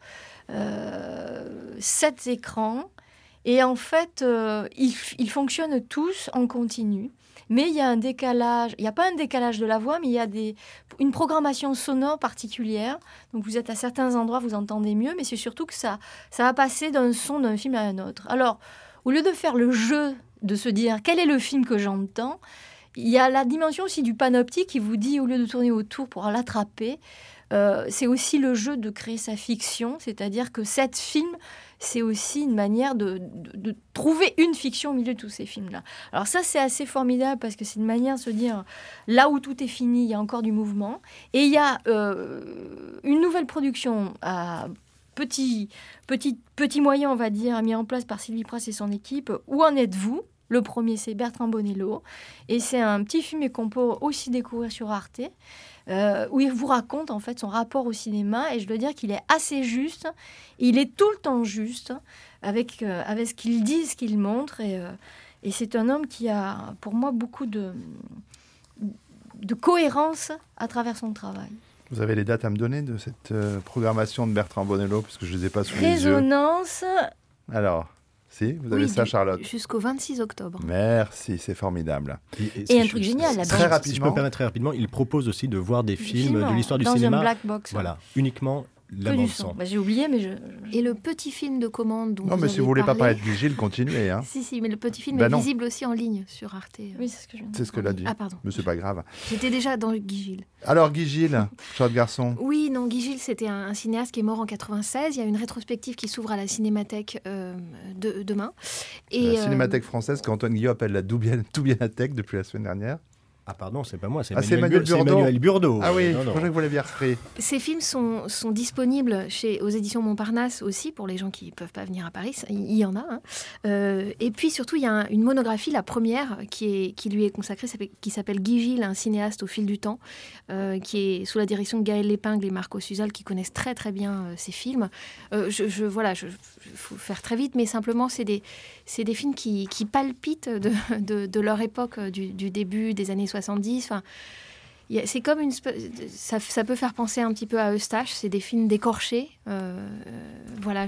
7 écrans, et en fait ils fonctionnent tous en continu, mais il y a un décalage, il n'y a pas un décalage de la voix, mais il y a une programmation sonore particulière, donc vous êtes à certains endroits, vous entendez mieux, mais c'est surtout que ça va passer d'un son d'un film à un autre. Alors, au lieu de faire le jeu de se dire quel est le film que j'entends, il y a la dimension aussi du panoptique qui vous dit, au lieu de tourner autour pour l'attraper, c'est aussi le jeu de créer sa fiction, c'est-à-dire que cet film, c'est aussi une manière de trouver une fiction au milieu de tous ces films-là. Alors ça, c'est assez formidable parce que c'est une manière de se dire, là où tout est fini, il y a encore du mouvement. Et il y a une nouvelle production à petit moyen, on va dire, mis en place par Sylvie Prass et son équipe. Où en êtes-vous ? Le premier, c'est Bertrand Bonello. Et c'est un petit film qu'on peut aussi découvrir sur Arte, où il vous raconte en fait son rapport au cinéma. Et je dois dire qu'il est assez juste. Il est tout le temps juste avec ce qu'il dit, ce qu'il montre. Et c'est un homme qui a, pour moi, beaucoup de cohérence à travers son travail. Vous avez les dates à me donner de cette programmation de Bertrand Bonello, parce que je ne les ai pas sous les yeux. Résonance. Alors, si, vous avez ça, Charlotte. Jusqu'au 26 octobre. Merci, c'est formidable. Et un truc génial, la très rapidement. Si je peux me permettre très rapidement, il propose aussi de voir des films de l'histoire du cinéma. Dans un black box. Voilà, uniquement la bande son. J'ai oublié, mais Et le petit film de commande dont non, mais si vous ne voulez pas parler de Gigile, continuez. Hein. Si, mais le petit film est visible aussi en ligne sur Arte. Oui, c'est ce que je viens de dire. C'est ce que l'a dit. Ah, pardon. Mais c'est pas grave. J'étais déjà dans Gigile. Alors, Gigile, Charlotte Garçon. Oui, non, Gigile, c'était un cinéaste qui est mort en 96. Il y a une rétrospective qui s'ouvre à la Cinémathèque demain. Et la Cinémathèque française qu'Antoine Guillot appelle la Toubianathèque depuis la semaine dernière. Ah pardon, c'est pas moi, c'est Emmanuel Burdeau. Ah oui, je croyais que vous l'aviez repris. Ces films sont disponibles aux éditions Montparnasse aussi, pour les gens qui ne peuvent pas venir à Paris, il y en a. Hein. Et puis surtout, il y a une monographie, la première, qui lui est consacrée, qui s'appelle Guy Gilles, un cinéaste au fil du temps, qui est sous la direction de Gaël Lépingle et Marco Suzal, qui connaissent très très bien ces films. Voilà, faut faire très vite, mais simplement, c'est des films qui palpitent de leur époque, du début des années 70. Enfin, c'est comme ça peut faire penser un petit peu à Eustache. C'est des films décorchés. Voilà,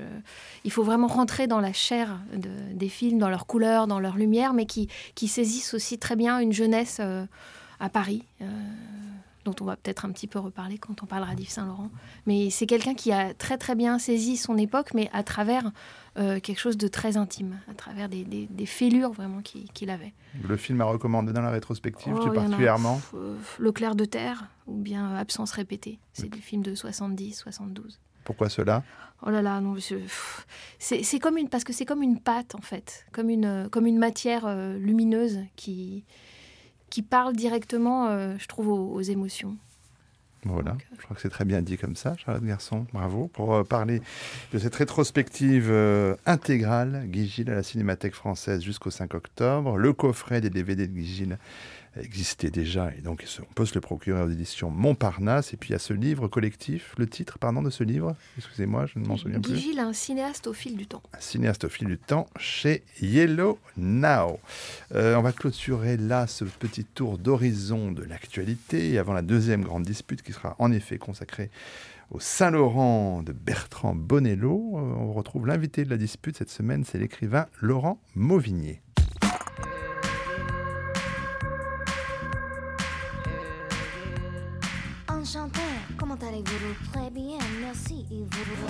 il faut vraiment rentrer dans la chair des films, dans leurs couleurs, dans leur lumière, mais qui saisissent aussi très bien une jeunesse à Paris, dont on va peut-être un petit peu reparler quand on parlera d'Yves Saint-Laurent. Mais c'est quelqu'un qui a très très bien saisi son époque, mais à travers quelque chose de très intime, à travers des fêlures vraiment qu'il avait. Le film à recommander dans la rétrospective, tout particulièrement Le Clair de Terre, ou bien Absence répétée. C'est des films de 70, 72. Pourquoi cela ? Oh là là, non, c'est comme parce que c'est comme une pâte en fait, comme une matière lumineuse qui parle directement, je trouve, aux émotions. Voilà, je crois que c'est très bien dit comme ça, Charlotte Garçon. Bravo pour parler de cette rétrospective intégrale, Guy Gilles à la Cinémathèque française jusqu'au 5 octobre. Le coffret des DVD de Guy Gilles existait déjà, et donc on peut se le procurer aux éditions Montparnasse. Et puis il y a ce livre collectif, le titre, pardon, de ce livre, excusez-moi, je ne m'en souviens plus. Guy Gilles, un cinéaste au fil du temps. Un cinéaste au fil du temps chez Yellow Now. On va clôturer là ce petit tour d'horizon de l'actualité, avant la deuxième grande dispute qui sera en effet consacrée au Saint-Laurent de Bertrand Bonello. On retrouve l'invité de la dispute cette semaine, c'est l'écrivain Laurent Mauvigné. Enchanté, comment allez-vous? Très bien, merci. Et vous?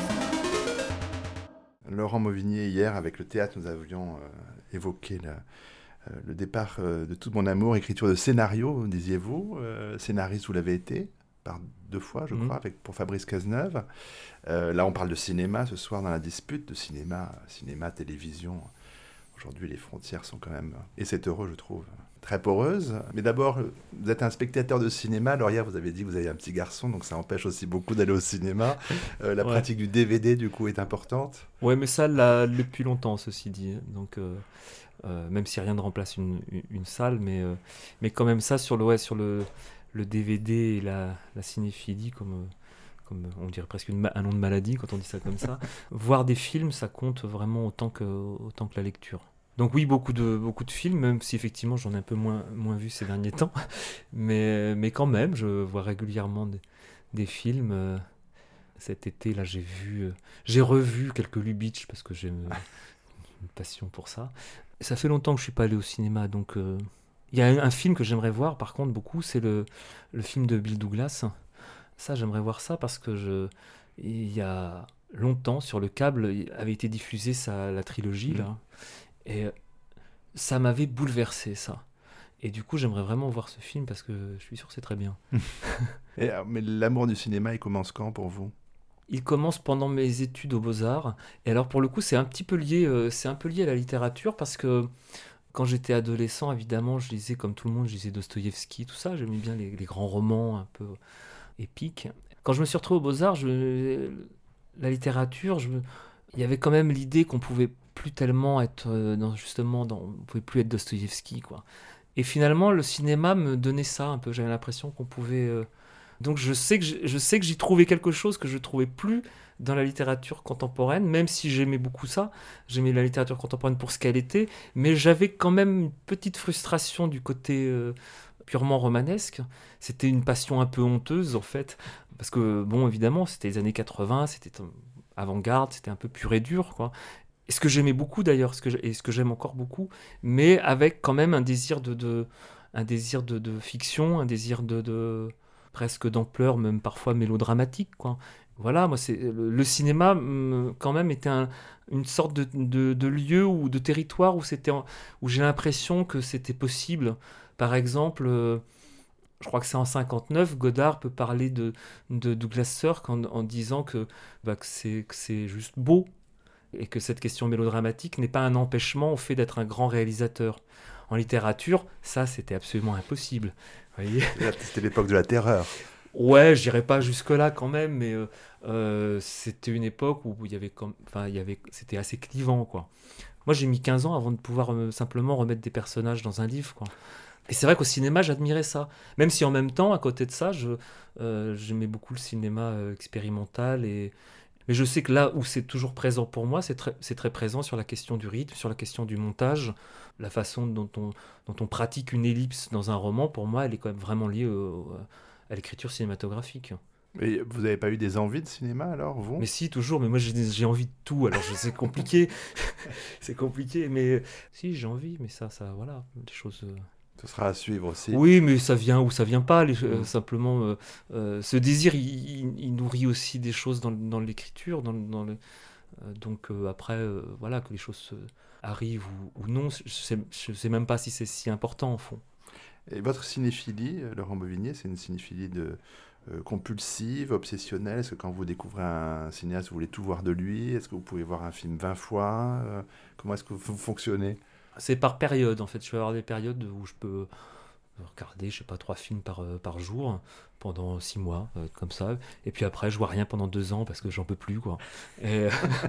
Laurent Mauvigné, hier, avec le théâtre, nous avions évoqué le départ de tout mon amour, écriture de scénario, disiez-vous. Scénariste, vous l'avez été, par 2 fois, je crois, pour Fabrice Cazeneuve. Là, on parle de cinéma ce soir dans la dispute, de cinéma, télévision. Aujourd'hui, les frontières sont quand même, et c'est heureux, je trouve, très poreuses. Mais d'abord, vous êtes un spectateur de cinéma. Alors hier, vous avez dit que vous avez un petit garçon, donc ça empêche aussi beaucoup d'aller au cinéma. La pratique du DVD, du coup, est importante. Ouais, mais ça, là, depuis longtemps, ceci dit. Donc, même si rien ne remplace une salle, mais quand même ça, sur le DVD et la cinéphilie, comme on dirait presque un nom de maladie quand on dit ça comme ça. Voir des films, ça compte vraiment autant que la lecture. Donc oui, beaucoup de films, même si effectivement j'en ai un peu moins vu ces derniers temps. Mais quand même, je vois régulièrement des films. Cet été, là, j'ai revu quelques Lubitsch parce que j'ai une passion pour ça. Et ça fait longtemps que je suis pas allé au cinéma, donc il y a un film que j'aimerais voir, par contre, beaucoup, c'est le film de Bill Douglas. Ça, j'aimerais voir ça parce que il y a longtemps, sur le câble, avait été diffusée la trilogie, là. Et ça m'avait bouleversé, ça. Et du coup, j'aimerais vraiment voir ce film parce que je suis sûr que c'est très bien. Mais l'amour du cinéma, il commence quand pour vous ? Il commence pendant mes études aux Beaux-Arts. Et alors, pour le coup, c'est un peu lié à la littérature parce que quand j'étais adolescent, évidemment, je lisais comme tout le monde, je lisais Dostoïevski, tout ça. J'aimais bien les grands romans un peu épiques. Quand je me suis retrouvé aux Beaux-Arts, la littérature, il y avait quand même l'idée qu'on pouvait plus tellement être on pouvait plus être Dostoïevski, quoi. Et finalement, le cinéma me donnait ça un peu. J'avais l'impression qu'on pouvait. Donc je sais que j'y trouvais quelque chose que je trouvais plus dans la littérature contemporaine, même si j'aimais beaucoup ça. J'aimais la littérature contemporaine pour ce qu'elle était, mais j'avais quand même une petite frustration du côté purement romanesque. C'était une passion un peu honteuse, en fait, parce que, bon, évidemment, c'était les années 80, c'était avant-garde, c'était un peu pur et dur, quoi. Et ce que j'aimais beaucoup, d'ailleurs, et ce que j'aime encore beaucoup, mais avec quand même un désir de fiction, un désir de presque d'ampleur, même parfois mélodramatique, quoi. Voilà, moi, le cinéma, quand même, était une sorte de lieu ou de territoire où j'ai l'impression que c'était possible. Par exemple, je crois que c'est en 59, Godard peut parler de Douglas Sirk en disant que c'est juste beau et que cette question mélodramatique n'est pas un empêchement au fait d'être un grand réalisateur. En littérature, ça, c'était absolument impossible. Vous voyez ? C'était l'époque de la terreur. Ouais, je dirais pas jusque-là quand même, mais c'était une époque où c'était assez clivant, quoi. Moi, j'ai mis 15 ans avant de pouvoir simplement remettre des personnages dans un livre, quoi. Et c'est vrai qu'au cinéma, j'admirais ça. Même si en même temps, à côté de ça, j'aimais beaucoup le cinéma expérimental. Mais je sais que là où c'est toujours présent pour moi, c'est très présent sur la question du rythme, sur la question du montage. La façon dont on pratique une ellipse dans un roman, pour moi, elle est quand même vraiment liée à l'écriture cinématographique. Et vous n'avez pas eu des envies de cinéma, alors, vous ? Mais si, toujours. Mais moi, j'ai envie de tout. Alors, c'est compliqué. C'est compliqué. Mais si, j'ai envie. Mais ça voilà, des choses... Ce sera à suivre aussi. Oui, mais ça vient ou ça vient pas. Simplement, ce désir, il nourrit aussi des choses dans l'écriture. Donc après, voilà, que les choses arrivent ou non, je sais même pas si c'est si important, en fond. Et votre cinéphilie, Laurent Mauvigné, c'est une cinéphilie compulsive, obsessionnelle? Est-ce que quand vous découvrez un cinéaste, vous voulez tout voir de lui? Est-ce que vous pouvez voir un film 20 fois? Comment est-ce que vous fonctionnez? C'est par période, en fait. Je vais avoir des périodes où je peux regarder, je sais pas, 3 films par jour pendant 6 mois, comme ça. Et puis après, je vois rien pendant 2 ans parce que j'en peux plus, quoi. Et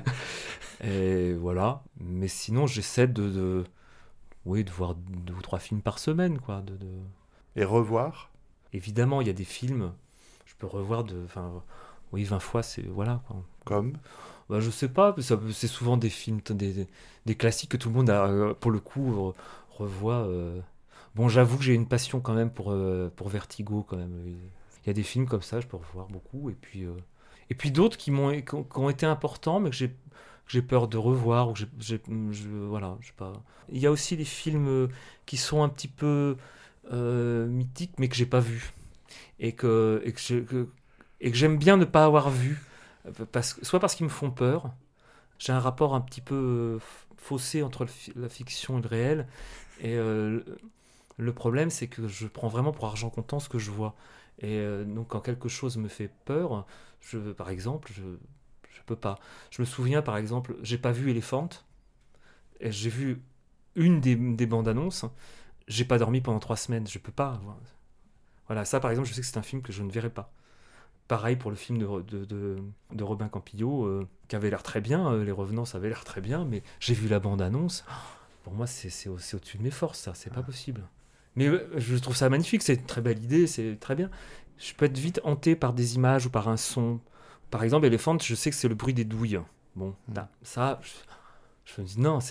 voilà. Mais sinon, j'essaie de voir 2 ou 3 films par semaine, quoi. Et revoir ? Évidemment, il y a des films, je peux revoir 20 fois, c'est... Voilà, quoi. Comme ? Je sais pas, c'est souvent des films, des classiques que tout le monde a, pour le coup, revoit. Bon, j'avoue que j'ai une passion quand même pour Vertigo, quand même. Il y a des films comme ça, je peux revoir beaucoup. Et puis d'autres qui ont été importants, mais que j'ai peur de revoir. Ou voilà, je sais pas. Il y a aussi les films qui sont un petit peu mythiques, mais que j'ai pas vus. Et que j'aime bien ne pas avoir vu. Soit parce qu'ils me font peur, j'ai un rapport un petit peu faussé entre la fiction et le réel, et le problème c'est que je prends vraiment pour argent comptant ce que je vois, et donc quand quelque chose me fait peur, par exemple, je peux pas. Je me souviens par exemple, j'ai pas vu Elephant, et j'ai vu une des bandes annonces, j'ai pas dormi pendant 3 semaines, je peux pas. Voilà, ça par exemple, je sais que c'est un film que je ne verrai pas. Pareil pour le film de Robin Campillo, qui avait l'air très bien, Les Revenants, ça avait l'air très bien, mais j'ai vu la bande-annonce. Pour moi, c'est au-dessus de mes forces, ça, c'est pas possible. Mais je trouve ça magnifique, c'est une très belle idée, c'est très bien. Je peux être vite hanté par des images ou par un son. Par exemple, Elephant, je sais que c'est le bruit des douilles. Bon, ça, je me dis non,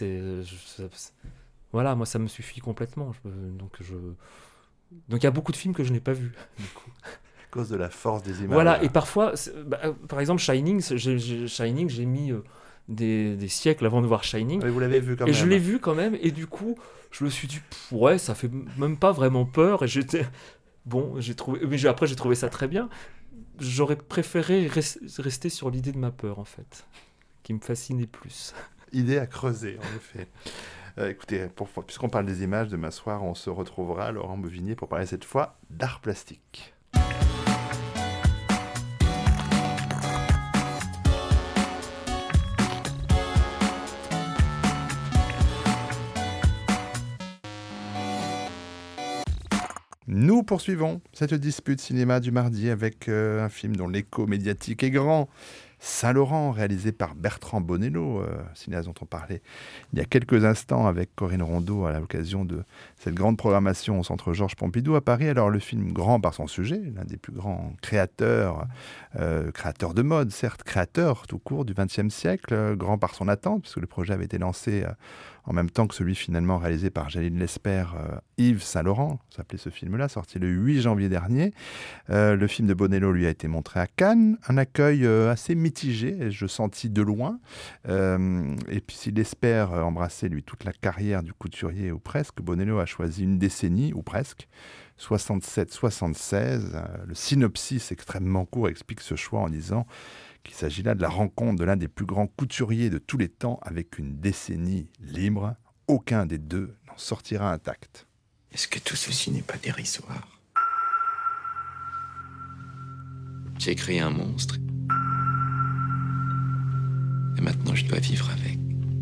voilà, moi ça me suffit complètement. Donc il y a beaucoup de films que je n'ai pas vus, du coup. À cause de la force des images. Voilà, et parfois, par exemple, Shining, j'ai mis des siècles avant de voir Shining. Mais vous l'avez vu quand même. Et je l'ai vu quand même, et du coup, je me suis dit, ouais, ça fait même pas vraiment peur, et j'étais... Bon, après j'ai trouvé ça très bien. J'aurais préféré rester sur l'idée de ma peur, en fait, qui me fascinait plus. Idée à creuser, en effet. Écoutez, puisqu'on parle des images, demain soir, on se retrouvera, Laurent Bovigné, pour parler cette fois d'art plastique. Nous poursuivons cette dispute cinéma du mardi avec un film dont l'écho médiatique est grand. Saint-Laurent, réalisé par Bertrand Bonello, cinéaste dont on parlait il y a quelques instants avec Corinne Rondeau à l'occasion de cette grande programmation au Centre Georges Pompidou à Paris. Alors le film grand par son sujet, l'un des plus grands créateurs de mode, certes, créateur tout court du XXe siècle, grand par son attente, puisque le projet avait été lancé en même temps que celui finalement réalisé par Jaline Lesper, Yves Saint-Laurent, s'appelait ce film-là, sorti le 8 janvier dernier. Le film de Bonello lui a été montré à Cannes, un accueil assez mitigé, je sentis de loin. Et puis s'il espère embrasser lui toute la carrière du couturier ou presque, Bonello a choisi une décennie ou presque, 67-76. Le synopsis extrêmement court explique ce choix en disant qu'il s'agit là de la rencontre de l'un des plus grands couturiers de tous les temps avec une décennie libre. Aucun des deux n'en sortira intact. Est-ce que tout ceci n'est pas dérisoire ? J'ai créé un monstre. Et maintenant, je dois vivre avec.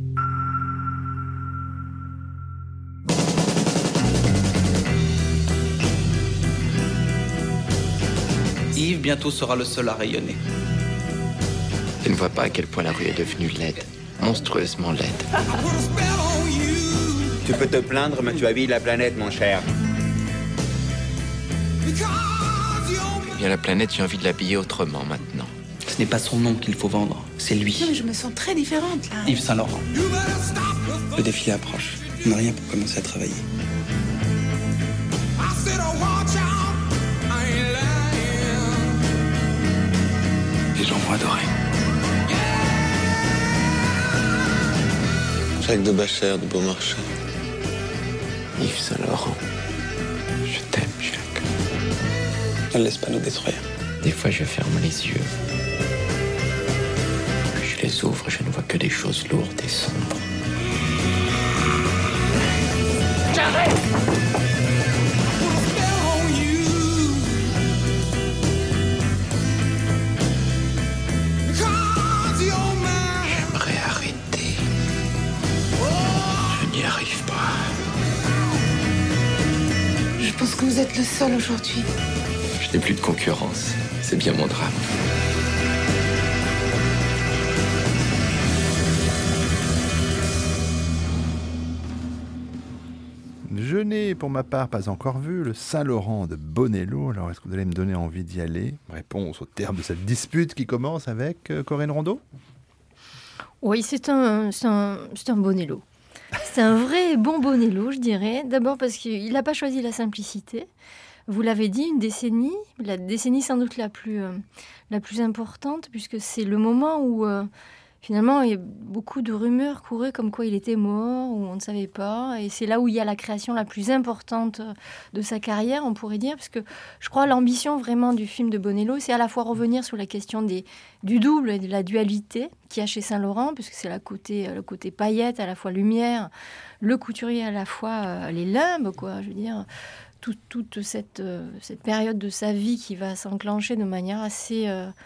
Yves, bientôt, sera le seul à rayonner. Je ne vois pas à quel point la rue est devenue laide. Monstrueusement laide. Tu peux te plaindre, mais tu habilles la planète, mon cher. Eh bien, la planète, j'ai envie de l'habiller autrement maintenant. Ce n'est pas son nom qu'il faut vendre, c'est lui. Non, mais je me sens très différente, là. Yves Saint-Laurent. Le défilé approche. On n'a rien pour commencer à travailler. Les gens vont adorer. Jacques de Bachère, de Beaumarchais. Yves Saint-Laurent. Je t'aime, Jacques. Ne laisse pas nous détruire. Des fois, je ferme les yeux. Puis je les ouvre et je ne vois que des choses lourdes et sombres. J'arrête! J'aimerais arrêter. Je n'y arrive pas. Je pense que vous êtes le seul aujourd'hui. Je n'ai plus de concurrence. C'est bien mon drame. Je n'ai pour ma part pas encore vu le Saint-Laurent de Bonello. Alors est-ce que vous allez me donner envie d'y aller? Réponse au terme de cette dispute qui commence avec Corinne Rondeau. Oui, c'est un Bonello. C'est un vrai bon Bonello, je dirais. D'abord parce qu'il n'a pas choisi la simplicité. Vous l'avez dit, la décennie sans doute la plus importante, puisque c'est le moment où finalement il y a beaucoup de rumeurs couraient comme quoi il était mort, ou on ne savait pas. Et c'est là où il y a la création la plus importante de sa carrière, on pourrait dire, parce que je crois l'ambition vraiment du film de Bonello, c'est à la fois revenir sur la question du double et de la dualité qu'il y a chez Saint-Laurent, puisque c'est le côté paillette, à la fois lumière, le couturier à la fois les limbes, quoi, je veux dire. Toute cette période de sa vie qui va s'enclencher de manière assez,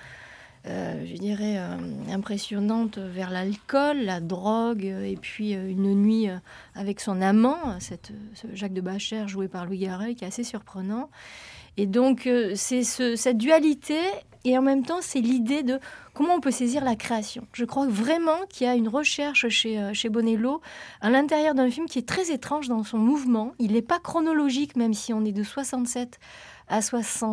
je dirais, impressionnante vers l'alcool, la drogue, et puis une nuit avec son amant, ce Jacques de Bachère joué par Louis Garrel, qui est assez surprenant. Et donc, c'est cette dualité, et en même temps, c'est l'idée de comment on peut saisir la création. Je crois vraiment qu'il y a une recherche chez Bonello à l'intérieur d'un film qui est très étrange dans son mouvement. Il n'est pas chronologique, même si on est de 67 à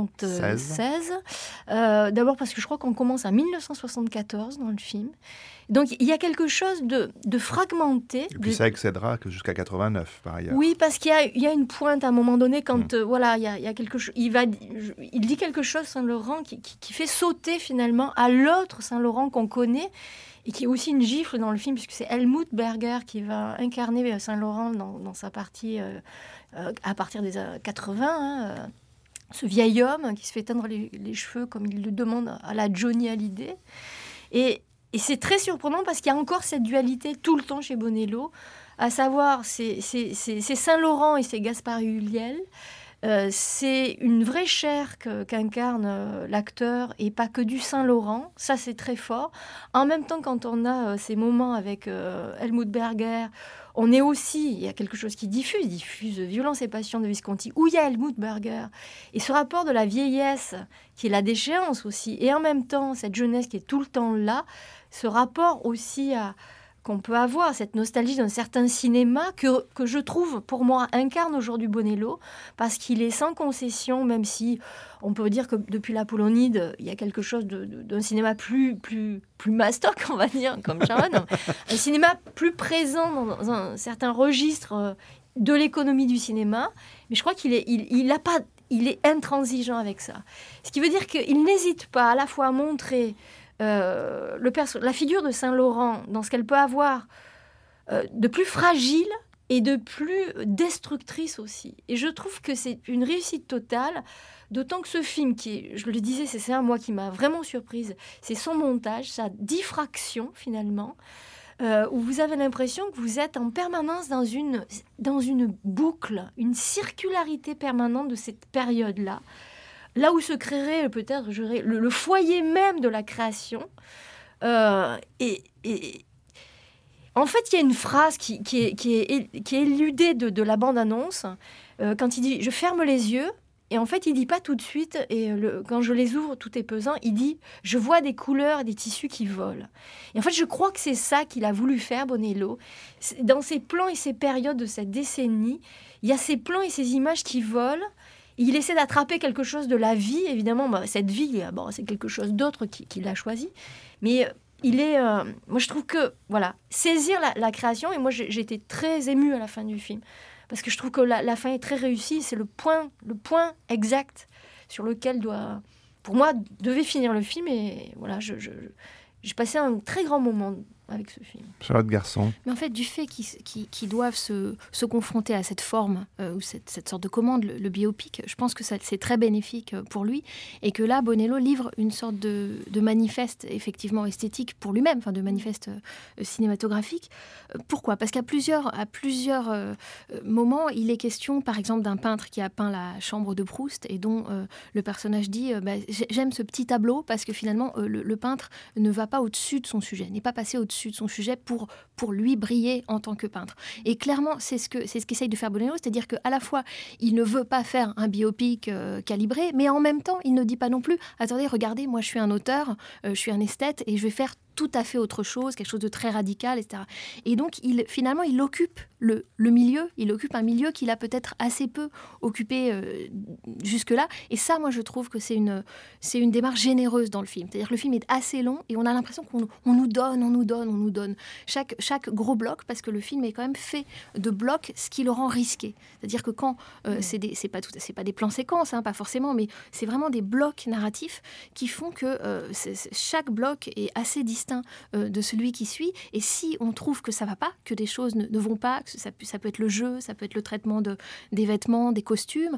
76. D'abord parce que je crois qu'on commence à 1974 dans le film. Donc il y a quelque chose de fragmenté. Et puis ça excédera que jusqu'à 89 par ailleurs. Oui, parce qu'il y a une pointe à un moment donné quand voilà, il y a quelque chose. Il dit quelque chose, Saint-Laurent, qui fait sauter finalement à l'autre Saint-Laurent qu'on connaît et qui est aussi une gifle dans le film, puisque c'est Helmut Berger qui va incarner Saint-Laurent dans sa partie à partir des 80. Ce vieil homme qui se fait teindre les cheveux comme il le demande à la Johnny Hallyday. Et c'est très surprenant parce qu'il y a encore cette dualité tout le temps chez Bonello, à savoir c'est Saint-Laurent et c'est Gaspard Ulliel. C'est une vraie chair qu'incarne l'acteur et pas que du Saint-Laurent. Ça, c'est très fort. En même temps, quand on a ces moments avec Helmut Berger, on est aussi, il y a quelque chose qui diffuse Violence et Passion de Visconti, où il y a Helmut Berger. Et ce rapport de la vieillesse, qui est la déchéance aussi, et en même temps, cette jeunesse qui est tout le temps là, ce rapport aussi qu'on peut avoir, cette nostalgie d'un certain cinéma que je trouve, pour moi, incarne aujourd'hui Bonello, parce qu'il est sans concession, même si on peut dire que depuis l'Apollonide, il y a quelque chose d'un cinéma plus mastoc, on va dire, comme Charonne, un cinéma plus présent dans un certain registre de l'économie du cinéma, mais je crois qu'il est intransigeant avec ça. Ce qui veut dire qu'il n'hésite pas à la fois à montrer la figure de Saint-Laurent dans ce qu'elle peut avoir de plus fragile et de plus destructrice aussi. Et je trouve que c'est une réussite totale, d'autant que ce film, je le disais, c'est un moi qui m'a vraiment surprise, c'est son montage, sa diffraction finalement, où vous avez l'impression que vous êtes en permanence dans une boucle, une circularité permanente de cette période-là. Là où se créerait peut-être le foyer même de la création. Et en fait, il y a une phrase qui est éludée de la bande-annonce, quand il dit « je ferme les yeux », et en fait, il dit pas tout de suite, et quand je les ouvre, tout est pesant, il dit « je vois des couleurs, des tissus qui volent ». Et en fait, je crois que c'est ça qu'il a voulu faire, Bonello. Dans ces plans et ces périodes de cette décennie, il y a ces plans et ces images qui volent. Il essaie d'attraper quelque chose de la vie, évidemment. Cette vie, c'est quelque chose d'autre qu'il a choisi. Mais il est... moi, je trouve que, voilà, saisir la création... Et moi, j'ai été très émue à la fin du film. Parce que je trouve que la fin est très réussie. C'est le point exact sur lequel pour moi, devait finir le film. Et voilà, j'ai passé un très grand moment avec ce film. Charlotte Garçon. Mais en fait, du fait qu'ils doivent se confronter à cette forme ou cette sorte de commande, le biopic, je pense que c'est très bénéfique pour lui et que là, Bonello livre une sorte de manifeste effectivement esthétique pour lui-même, enfin de manifeste cinématographique. Pourquoi ? Parce qu'à plusieurs moments, il est question, par exemple, d'un peintre qui a peint la chambre de Proust et dont le personnage dit j'aime ce petit tableau parce que finalement, le peintre ne va pas au-dessus de son sujet, n'est pas passé au-dessus de son sujet pour lui briller en tant que peintre. Et clairement, c'est ce qu'essaye de faire Bonello, c'est-à-dire qu'à la fois, il ne veut pas faire un biopic calibré, mais en même temps, il ne dit pas non plus « Attendez, regardez, moi je suis un auteur, je suis un esthète et je vais faire tout à fait autre chose, quelque chose de très radical, etc. Et donc, finalement, il occupe le milieu, il occupe un milieu qu'il a peut-être assez peu occupé jusque-là. Et ça, moi, je trouve que c'est une démarche généreuse dans le film. C'est-à-dire que le film est assez long et on a l'impression qu'on nous donne chaque gros bloc, parce que le film est quand même fait de blocs, ce qui le rend risqué. C'est-à-dire que quand c'est pas des plans séquences, pas forcément, mais c'est vraiment des blocs narratifs qui font que chaque bloc est assez distinct de celui qui suit. Et si on trouve que ça va pas, que des choses ne vont pas, que ça peut être le jeu, ça peut être le traitement des vêtements, des costumes,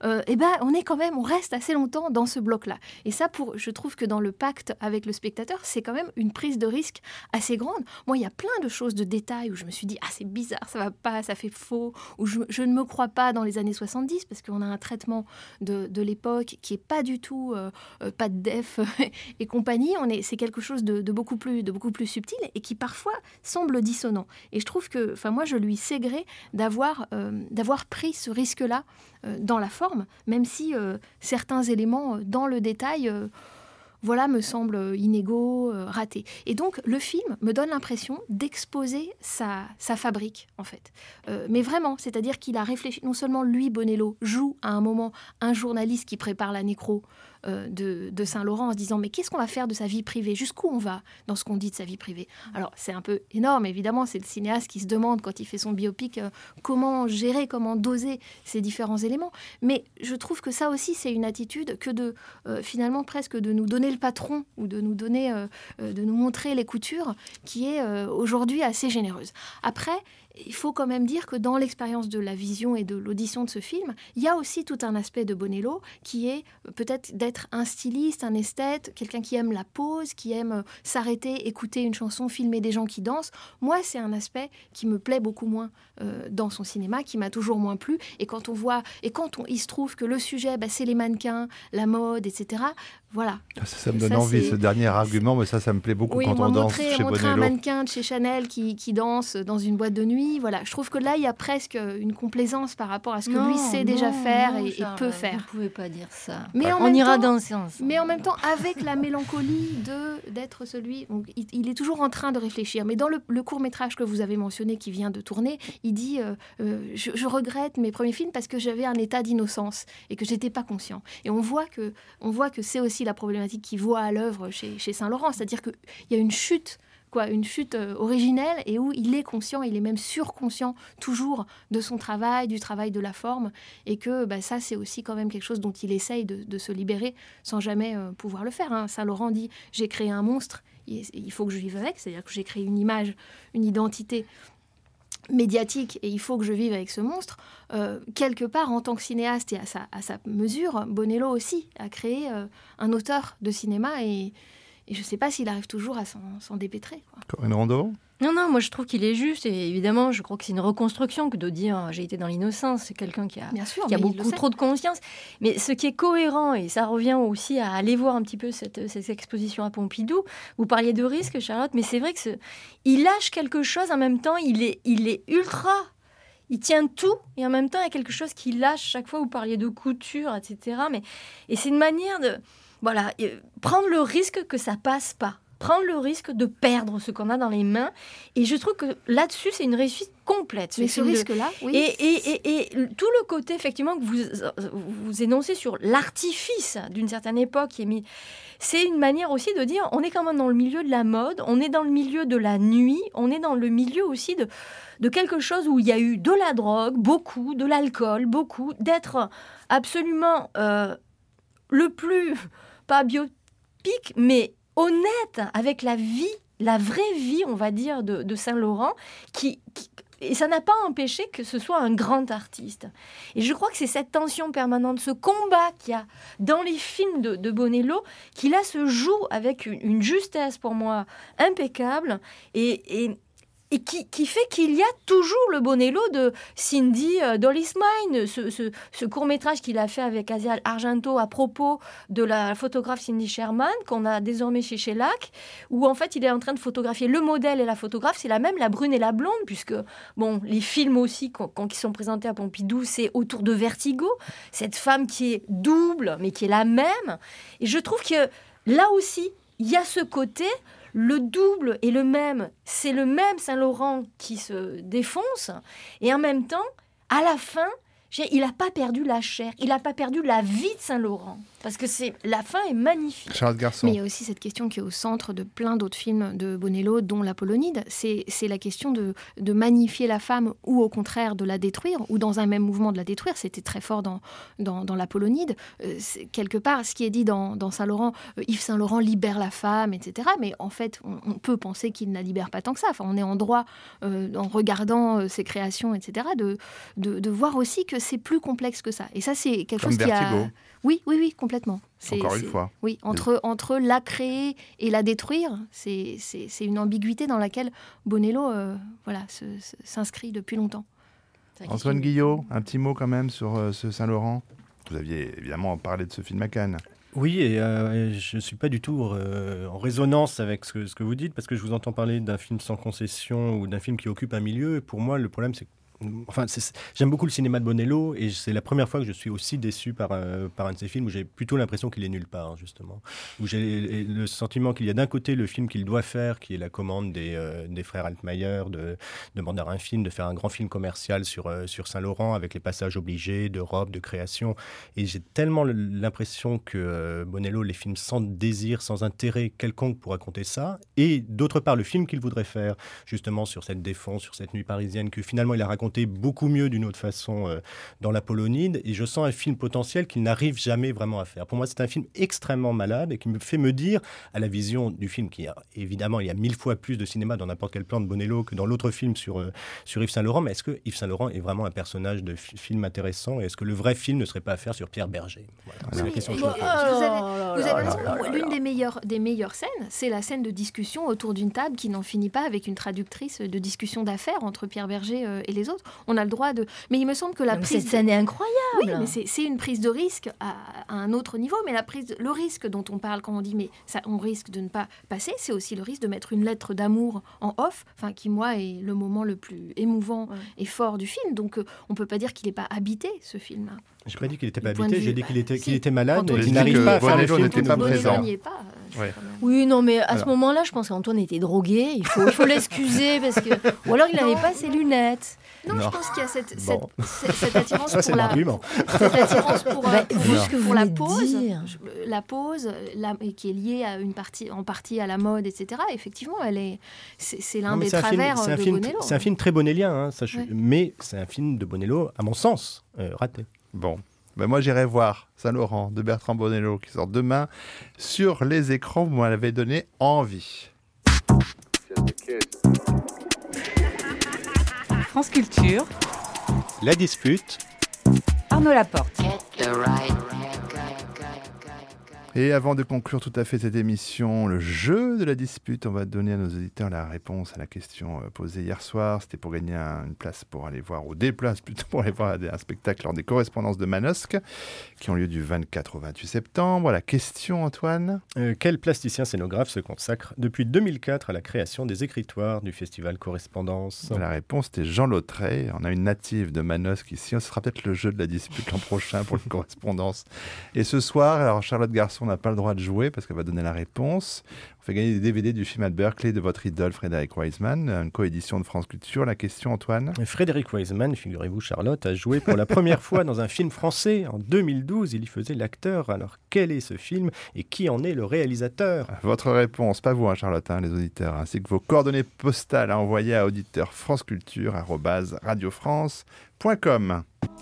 on reste assez longtemps dans ce bloc-là. Et ça, je trouve que dans le pacte avec le spectateur, c'est quand même une prise de risque assez grande. Moi, il y a plein de choses, de détails où je me suis dit, c'est bizarre, ça va pas, ça fait faux, ou je ne me crois pas dans les années 70, parce qu'on a un traitement de l'époque qui est pas du tout, pas de def et compagnie. C'est quelque chose de beaucoup plus subtil et qui parfois semble dissonant. Et je trouve que, moi, je lui sais gré d'avoir pris ce risque-là dans la forme, même si certains éléments dans le détail me semblent inégaux, ratés. Et donc, le film me donne l'impression d'exposer sa fabrique, en fait. Mais vraiment, c'est-à-dire qu'il a réfléchi, non seulement lui, Bonello, joue à un moment un journaliste qui prépare la nécro de Saint-Laurent en se disant, mais qu'est-ce qu'on va faire de sa vie privée ? Jusqu'où on va dans ce qu'on dit de sa vie privée ? Alors, c'est un peu énorme, évidemment, c'est le cinéaste qui se demande, quand il fait son biopic, comment gérer, comment doser ces différents éléments. Mais je trouve que ça aussi, c'est une attitude que finalement, presque de nous donner le patron, ou de nous donner, de nous montrer les coutures, qui est aujourd'hui assez généreuse. Après, il faut quand même dire que dans l'expérience de la vision et de l'audition de ce film, il y a aussi tout un aspect de Bonello qui est peut-être d'être un styliste, un esthète, quelqu'un qui aime la pause, qui aime s'arrêter, écouter une chanson, filmer des gens qui dansent. Moi, c'est un aspect qui me plaît beaucoup moins dans son cinéma, qui m'a toujours moins plu. Et quand il se trouve que le sujet, c'est les mannequins, la mode, etc., voilà. Ça me donne envie, ce dernier argument, mais ça me plaît beaucoup quand on danse chez Bonello. Montrer un mannequin de chez Chanel qui danse dans une boîte de nuit, voilà. Je trouve que là, il y a presque une complaisance par rapport à ce que lui sait déjà faire et peut faire. Vous ne pouvez pas dire ça. Mais on ira danser ensemble. Mais en même temps, avec la mélancolie d'être celui... Donc, il est toujours en train de réfléchir. Mais dans le court-métrage que vous avez mentionné, qui vient de tourner, il dit je regrette mes premiers films parce que j'avais un état d'innocence et que je n'étais pas conscient. Et on voit que c'est aussi la problématique qu'il voit à l'œuvre chez Saint-Laurent. C'est-à-dire qu'il y a une chute originelle et où il est conscient, il est même surconscient toujours de son travail, du travail de la forme, et que ça, c'est aussi quand même quelque chose dont il essaye de se libérer sans jamais pouvoir le faire. Saint-Laurent dit « j'ai créé un monstre, il faut que je vive avec », c'est-à-dire que j'ai créé une image, une identité médiatique et il faut que je vive avec ce monstre. Quelque part, en tant que cinéaste et à sa mesure, Bonello aussi a créé un auteur de cinéma et je ne sais pas s'il arrive toujours à s'en dépêtrer. Corinne Rondeau ? Non, moi je trouve qu'il est juste et évidemment je crois que c'est une reconstruction que de dire j'ai été dans l'innocence, c'est quelqu'un qui a beaucoup trop de conscience. Mais ce qui est cohérent, et ça revient aussi à aller voir un petit peu cette exposition à Pompidou, vous parliez de risque Charlotte, mais c'est vrai qu'il lâche quelque chose en même temps, il est ultra... Il tient tout et en même temps il y a quelque chose qu'il lâche chaque fois, vous parliez de couture, etc. Et c'est une manière de prendre le risque que ça passe pas. Prendre le risque de perdre ce qu'on a dans les mains. Et je trouve que là-dessus, c'est une réussite complète. Mais ce risque-là, oui. Et tout le côté, effectivement, que vous énoncez sur l'artifice d'une certaine époque qui est mis... C'est une manière aussi de dire, on est quand même dans le milieu de la mode, on est dans le milieu de la nuit, on est dans le milieu aussi de quelque chose où il y a eu de la drogue, beaucoup, de l'alcool, beaucoup, d'être absolument le plus, pas biopique, mais honnête avec la vie, la vraie vie, on va dire, de Saint-Laurent, et ça n'a pas empêché que ce soit un grand artiste. Et je crois que c'est cette tension permanente, ce combat qu'il y a dans les films de Bonello, qui là se joue avec une justesse pour moi impeccable, et qui fait qu'il y a toujours le Bonello de Cindy Dolly's Mine, ce court-métrage qu'il a fait avec Asia Argento à propos de la photographe Cindy Sherman, qu'on a désormais chez Shellac, où en fait il est en train de photographier le modèle et la photographe, c'est la même, la brune et la blonde, puisque les films aussi qui sont présentés à Pompidou, c'est autour de Vertigo, cette femme qui est double, mais qui est la même. Et je trouve que là aussi, il y a ce côté... le double est le même. C'est le même Saint-Laurent qui se défonce. Et en même temps, à la fin, il n'a pas perdu la chair. Il n'a pas perdu la vie de Saint-Laurent. Parce que la fin est magnifique. Charlotte Garçon. Mais il y a aussi cette question qui est au centre de plein d'autres films de Bonello, dont l'Apollonide. C'est la question de magnifier la femme ou au contraire de la détruire, ou dans un même mouvement de la détruire. C'était très fort dans l'Apollonide. Quelque part, ce qui est dit dans Saint-Laurent, Yves Saint-Laurent libère la femme, etc. Mais en fait, on peut penser qu'il ne la libère pas tant que ça. Enfin, on est en droit, en regardant ses créations, etc., de voir aussi que c'est plus complexe que ça. Et ça, c'est quelque chose qui a... Oui, complètement. Encore une fois. Oui, entre la créer et la détruire, c'est une ambiguïté dans laquelle Bonello s'inscrit depuis longtemps. Antoine Guillot, un petit mot quand même sur ce Saint-Laurent. Vous aviez évidemment parlé de ce film à Cannes. Oui, et je ne suis pas du tout en résonance avec ce que vous dites, parce que je vous entends parler d'un film sans concession ou d'un film qui occupe un milieu. Et pour moi, le problème, c'est j'aime beaucoup le cinéma de Bonello et c'est la première fois que je suis aussi déçu par un de ses films où j'ai plutôt l'impression qu'il est nulle part, justement. Où j'ai le sentiment qu'il y a d'un côté le film qu'il doit faire, qui est la commande des frères Altmayer, de Mandarin un film, de faire un grand film commercial sur Saint-Laurent avec les passages obligés de robe, de création. Et j'ai tellement l'impression que Bonello les filme sans désir, sans intérêt quelconque pour raconter ça. Et d'autre part, le film qu'il voudrait faire, justement, sur cette défonce, sur cette nuit parisienne, que finalement il a raconté beaucoup mieux d'une autre façon dans l'Apollonide, et je sens un film potentiel qu'il n'arrive jamais vraiment à faire. Pour moi, c'est un film extrêmement malade et qui me fait me dire, à la vision du film, évidemment, il y a 1000 fois plus de cinéma dans n'importe quel plan de Bonello que dans l'autre film sur Yves Saint-Laurent, mais est-ce que Yves Saint-Laurent est vraiment un personnage de film intéressant, et est-ce que le vrai film ne serait pas à faire sur Pierre Berger? C'est la question que je me pose. Vous avez l'une des meilleures scènes, c'est la scène de discussion autour d'une table qui n'en finit pas, avec une traductrice de discussion d'affaires entre Pierre Berger et les autres. On a le droit de... Mais il me semble que cette scène est incroyable. Oui, mais c'est une prise de risque à un autre niveau. Mais le risque dont on parle quand on dit mais ça, on risque de ne pas passer, c'est aussi le risque de mettre une lettre d'amour en off, qui moi est le moment le plus émouvant et fort du film. Donc on ne peut pas dire qu'il n'est pas habité, ce film-là. Je n'ai pas dit qu'il n'était pas habité, j'ai dit qu'il était malade et qu'il n'arrive pas à faire le film. N'était pas présent. Oui, non, mais à ce moment-là, je pense qu'Antoine était drogué. Il faut l'excuser parce que, ou alors il n'avait pas ses lunettes. Non, je pense qu'il y a cette attirance ça, pour l'argument. Cette attirance pour la pause, qui est liée en partie à la mode, etc. Effectivement, c'est l'un des travers de Bonello. C'est un film très bonellien, mais c'est un film de Bonello, à mon sens, raté. Bon. Moi, j'irai voir Saint-Laurent de Bertrand Bonello qui sort demain sur les écrans. Vous m'avez donné envie. France Culture. La dispute. Arnaud Laporte. Et avant de conclure tout à fait cette émission, le jeu de la dispute, on va donner à nos auditeurs la réponse à la question posée hier soir. C'était pour gagner une place pour aller voir, ou des places plutôt pour aller voir un spectacle lors des correspondances de Manosque, qui ont lieu du 24 au 28 septembre. La question, Antoine ? Quel plasticien scénographe se consacre depuis 2004 à la création des écritoires du festival Correspondance ? La réponse était Jean Lautret. On a une native de Manosque ici. Ce sera peut-être le jeu de la dispute l'an prochain pour les correspondances. Et ce soir, alors Charlotte Garçon n'a pas le droit de jouer parce qu'elle va donner la réponse. On fait gagner des DVD du film à Berkeley de votre idole Frédéric Wiseman, une coédition de France Culture. La question, Antoine ? Frédéric Wiseman, figurez-vous Charlotte, a joué pour la première fois dans un film français en 2012. Il y faisait l'acteur. Alors quel est ce film et qui en est le réalisateur ? Votre réponse, pas vous Charlotte, les auditeurs, ainsi que vos coordonnées postales à envoyer à auditeur franceculture@radiofrance.com.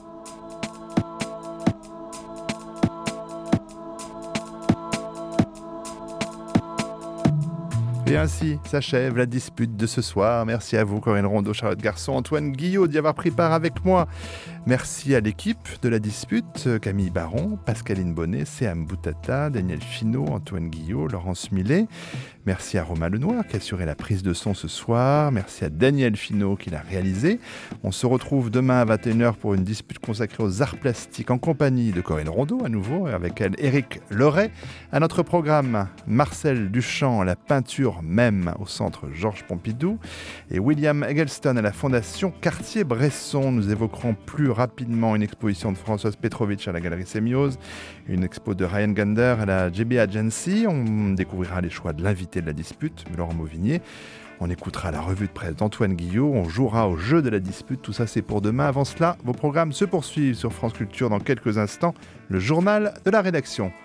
Et ainsi s'achève la dispute de ce soir. Merci à vous, Corinne Rondeau, Charlotte Garçon, Antoine Guillot, d'y avoir pris part avec moi. Merci à l'équipe de la dispute, Camille Baron, Pascaline Bonnet, Séam Boutata, Daniel Finot, Antoine Guillot, Laurence Millet. Merci à Romain Lenoir qui a assuré la prise de son ce soir. Merci à Daniel Finot qui l'a réalisé. On se retrouve demain à 21h pour une dispute consacrée aux arts plastiques en compagnie de Corinne Rondeau à nouveau, avec elle Éric Loret. À notre programme, Marcel Duchamp, la peinture même au centre Georges Pompidou et William Eggleston à la fondation Cartier-Bresson. Nous évoquerons plus rapidement une exposition de Françoise Petrovitch à la Galerie Sémioz, une expo de Ryan Gander à la JB Agency. On découvrira les choix de l'invité de la dispute, Laurent Mauvigné. On écoutera la revue de presse d'Antoine Guillot, on jouera au jeu de la dispute, tout ça c'est pour demain. Avant cela, vos programmes se poursuivent sur France Culture dans quelques instants, le journal de la rédaction.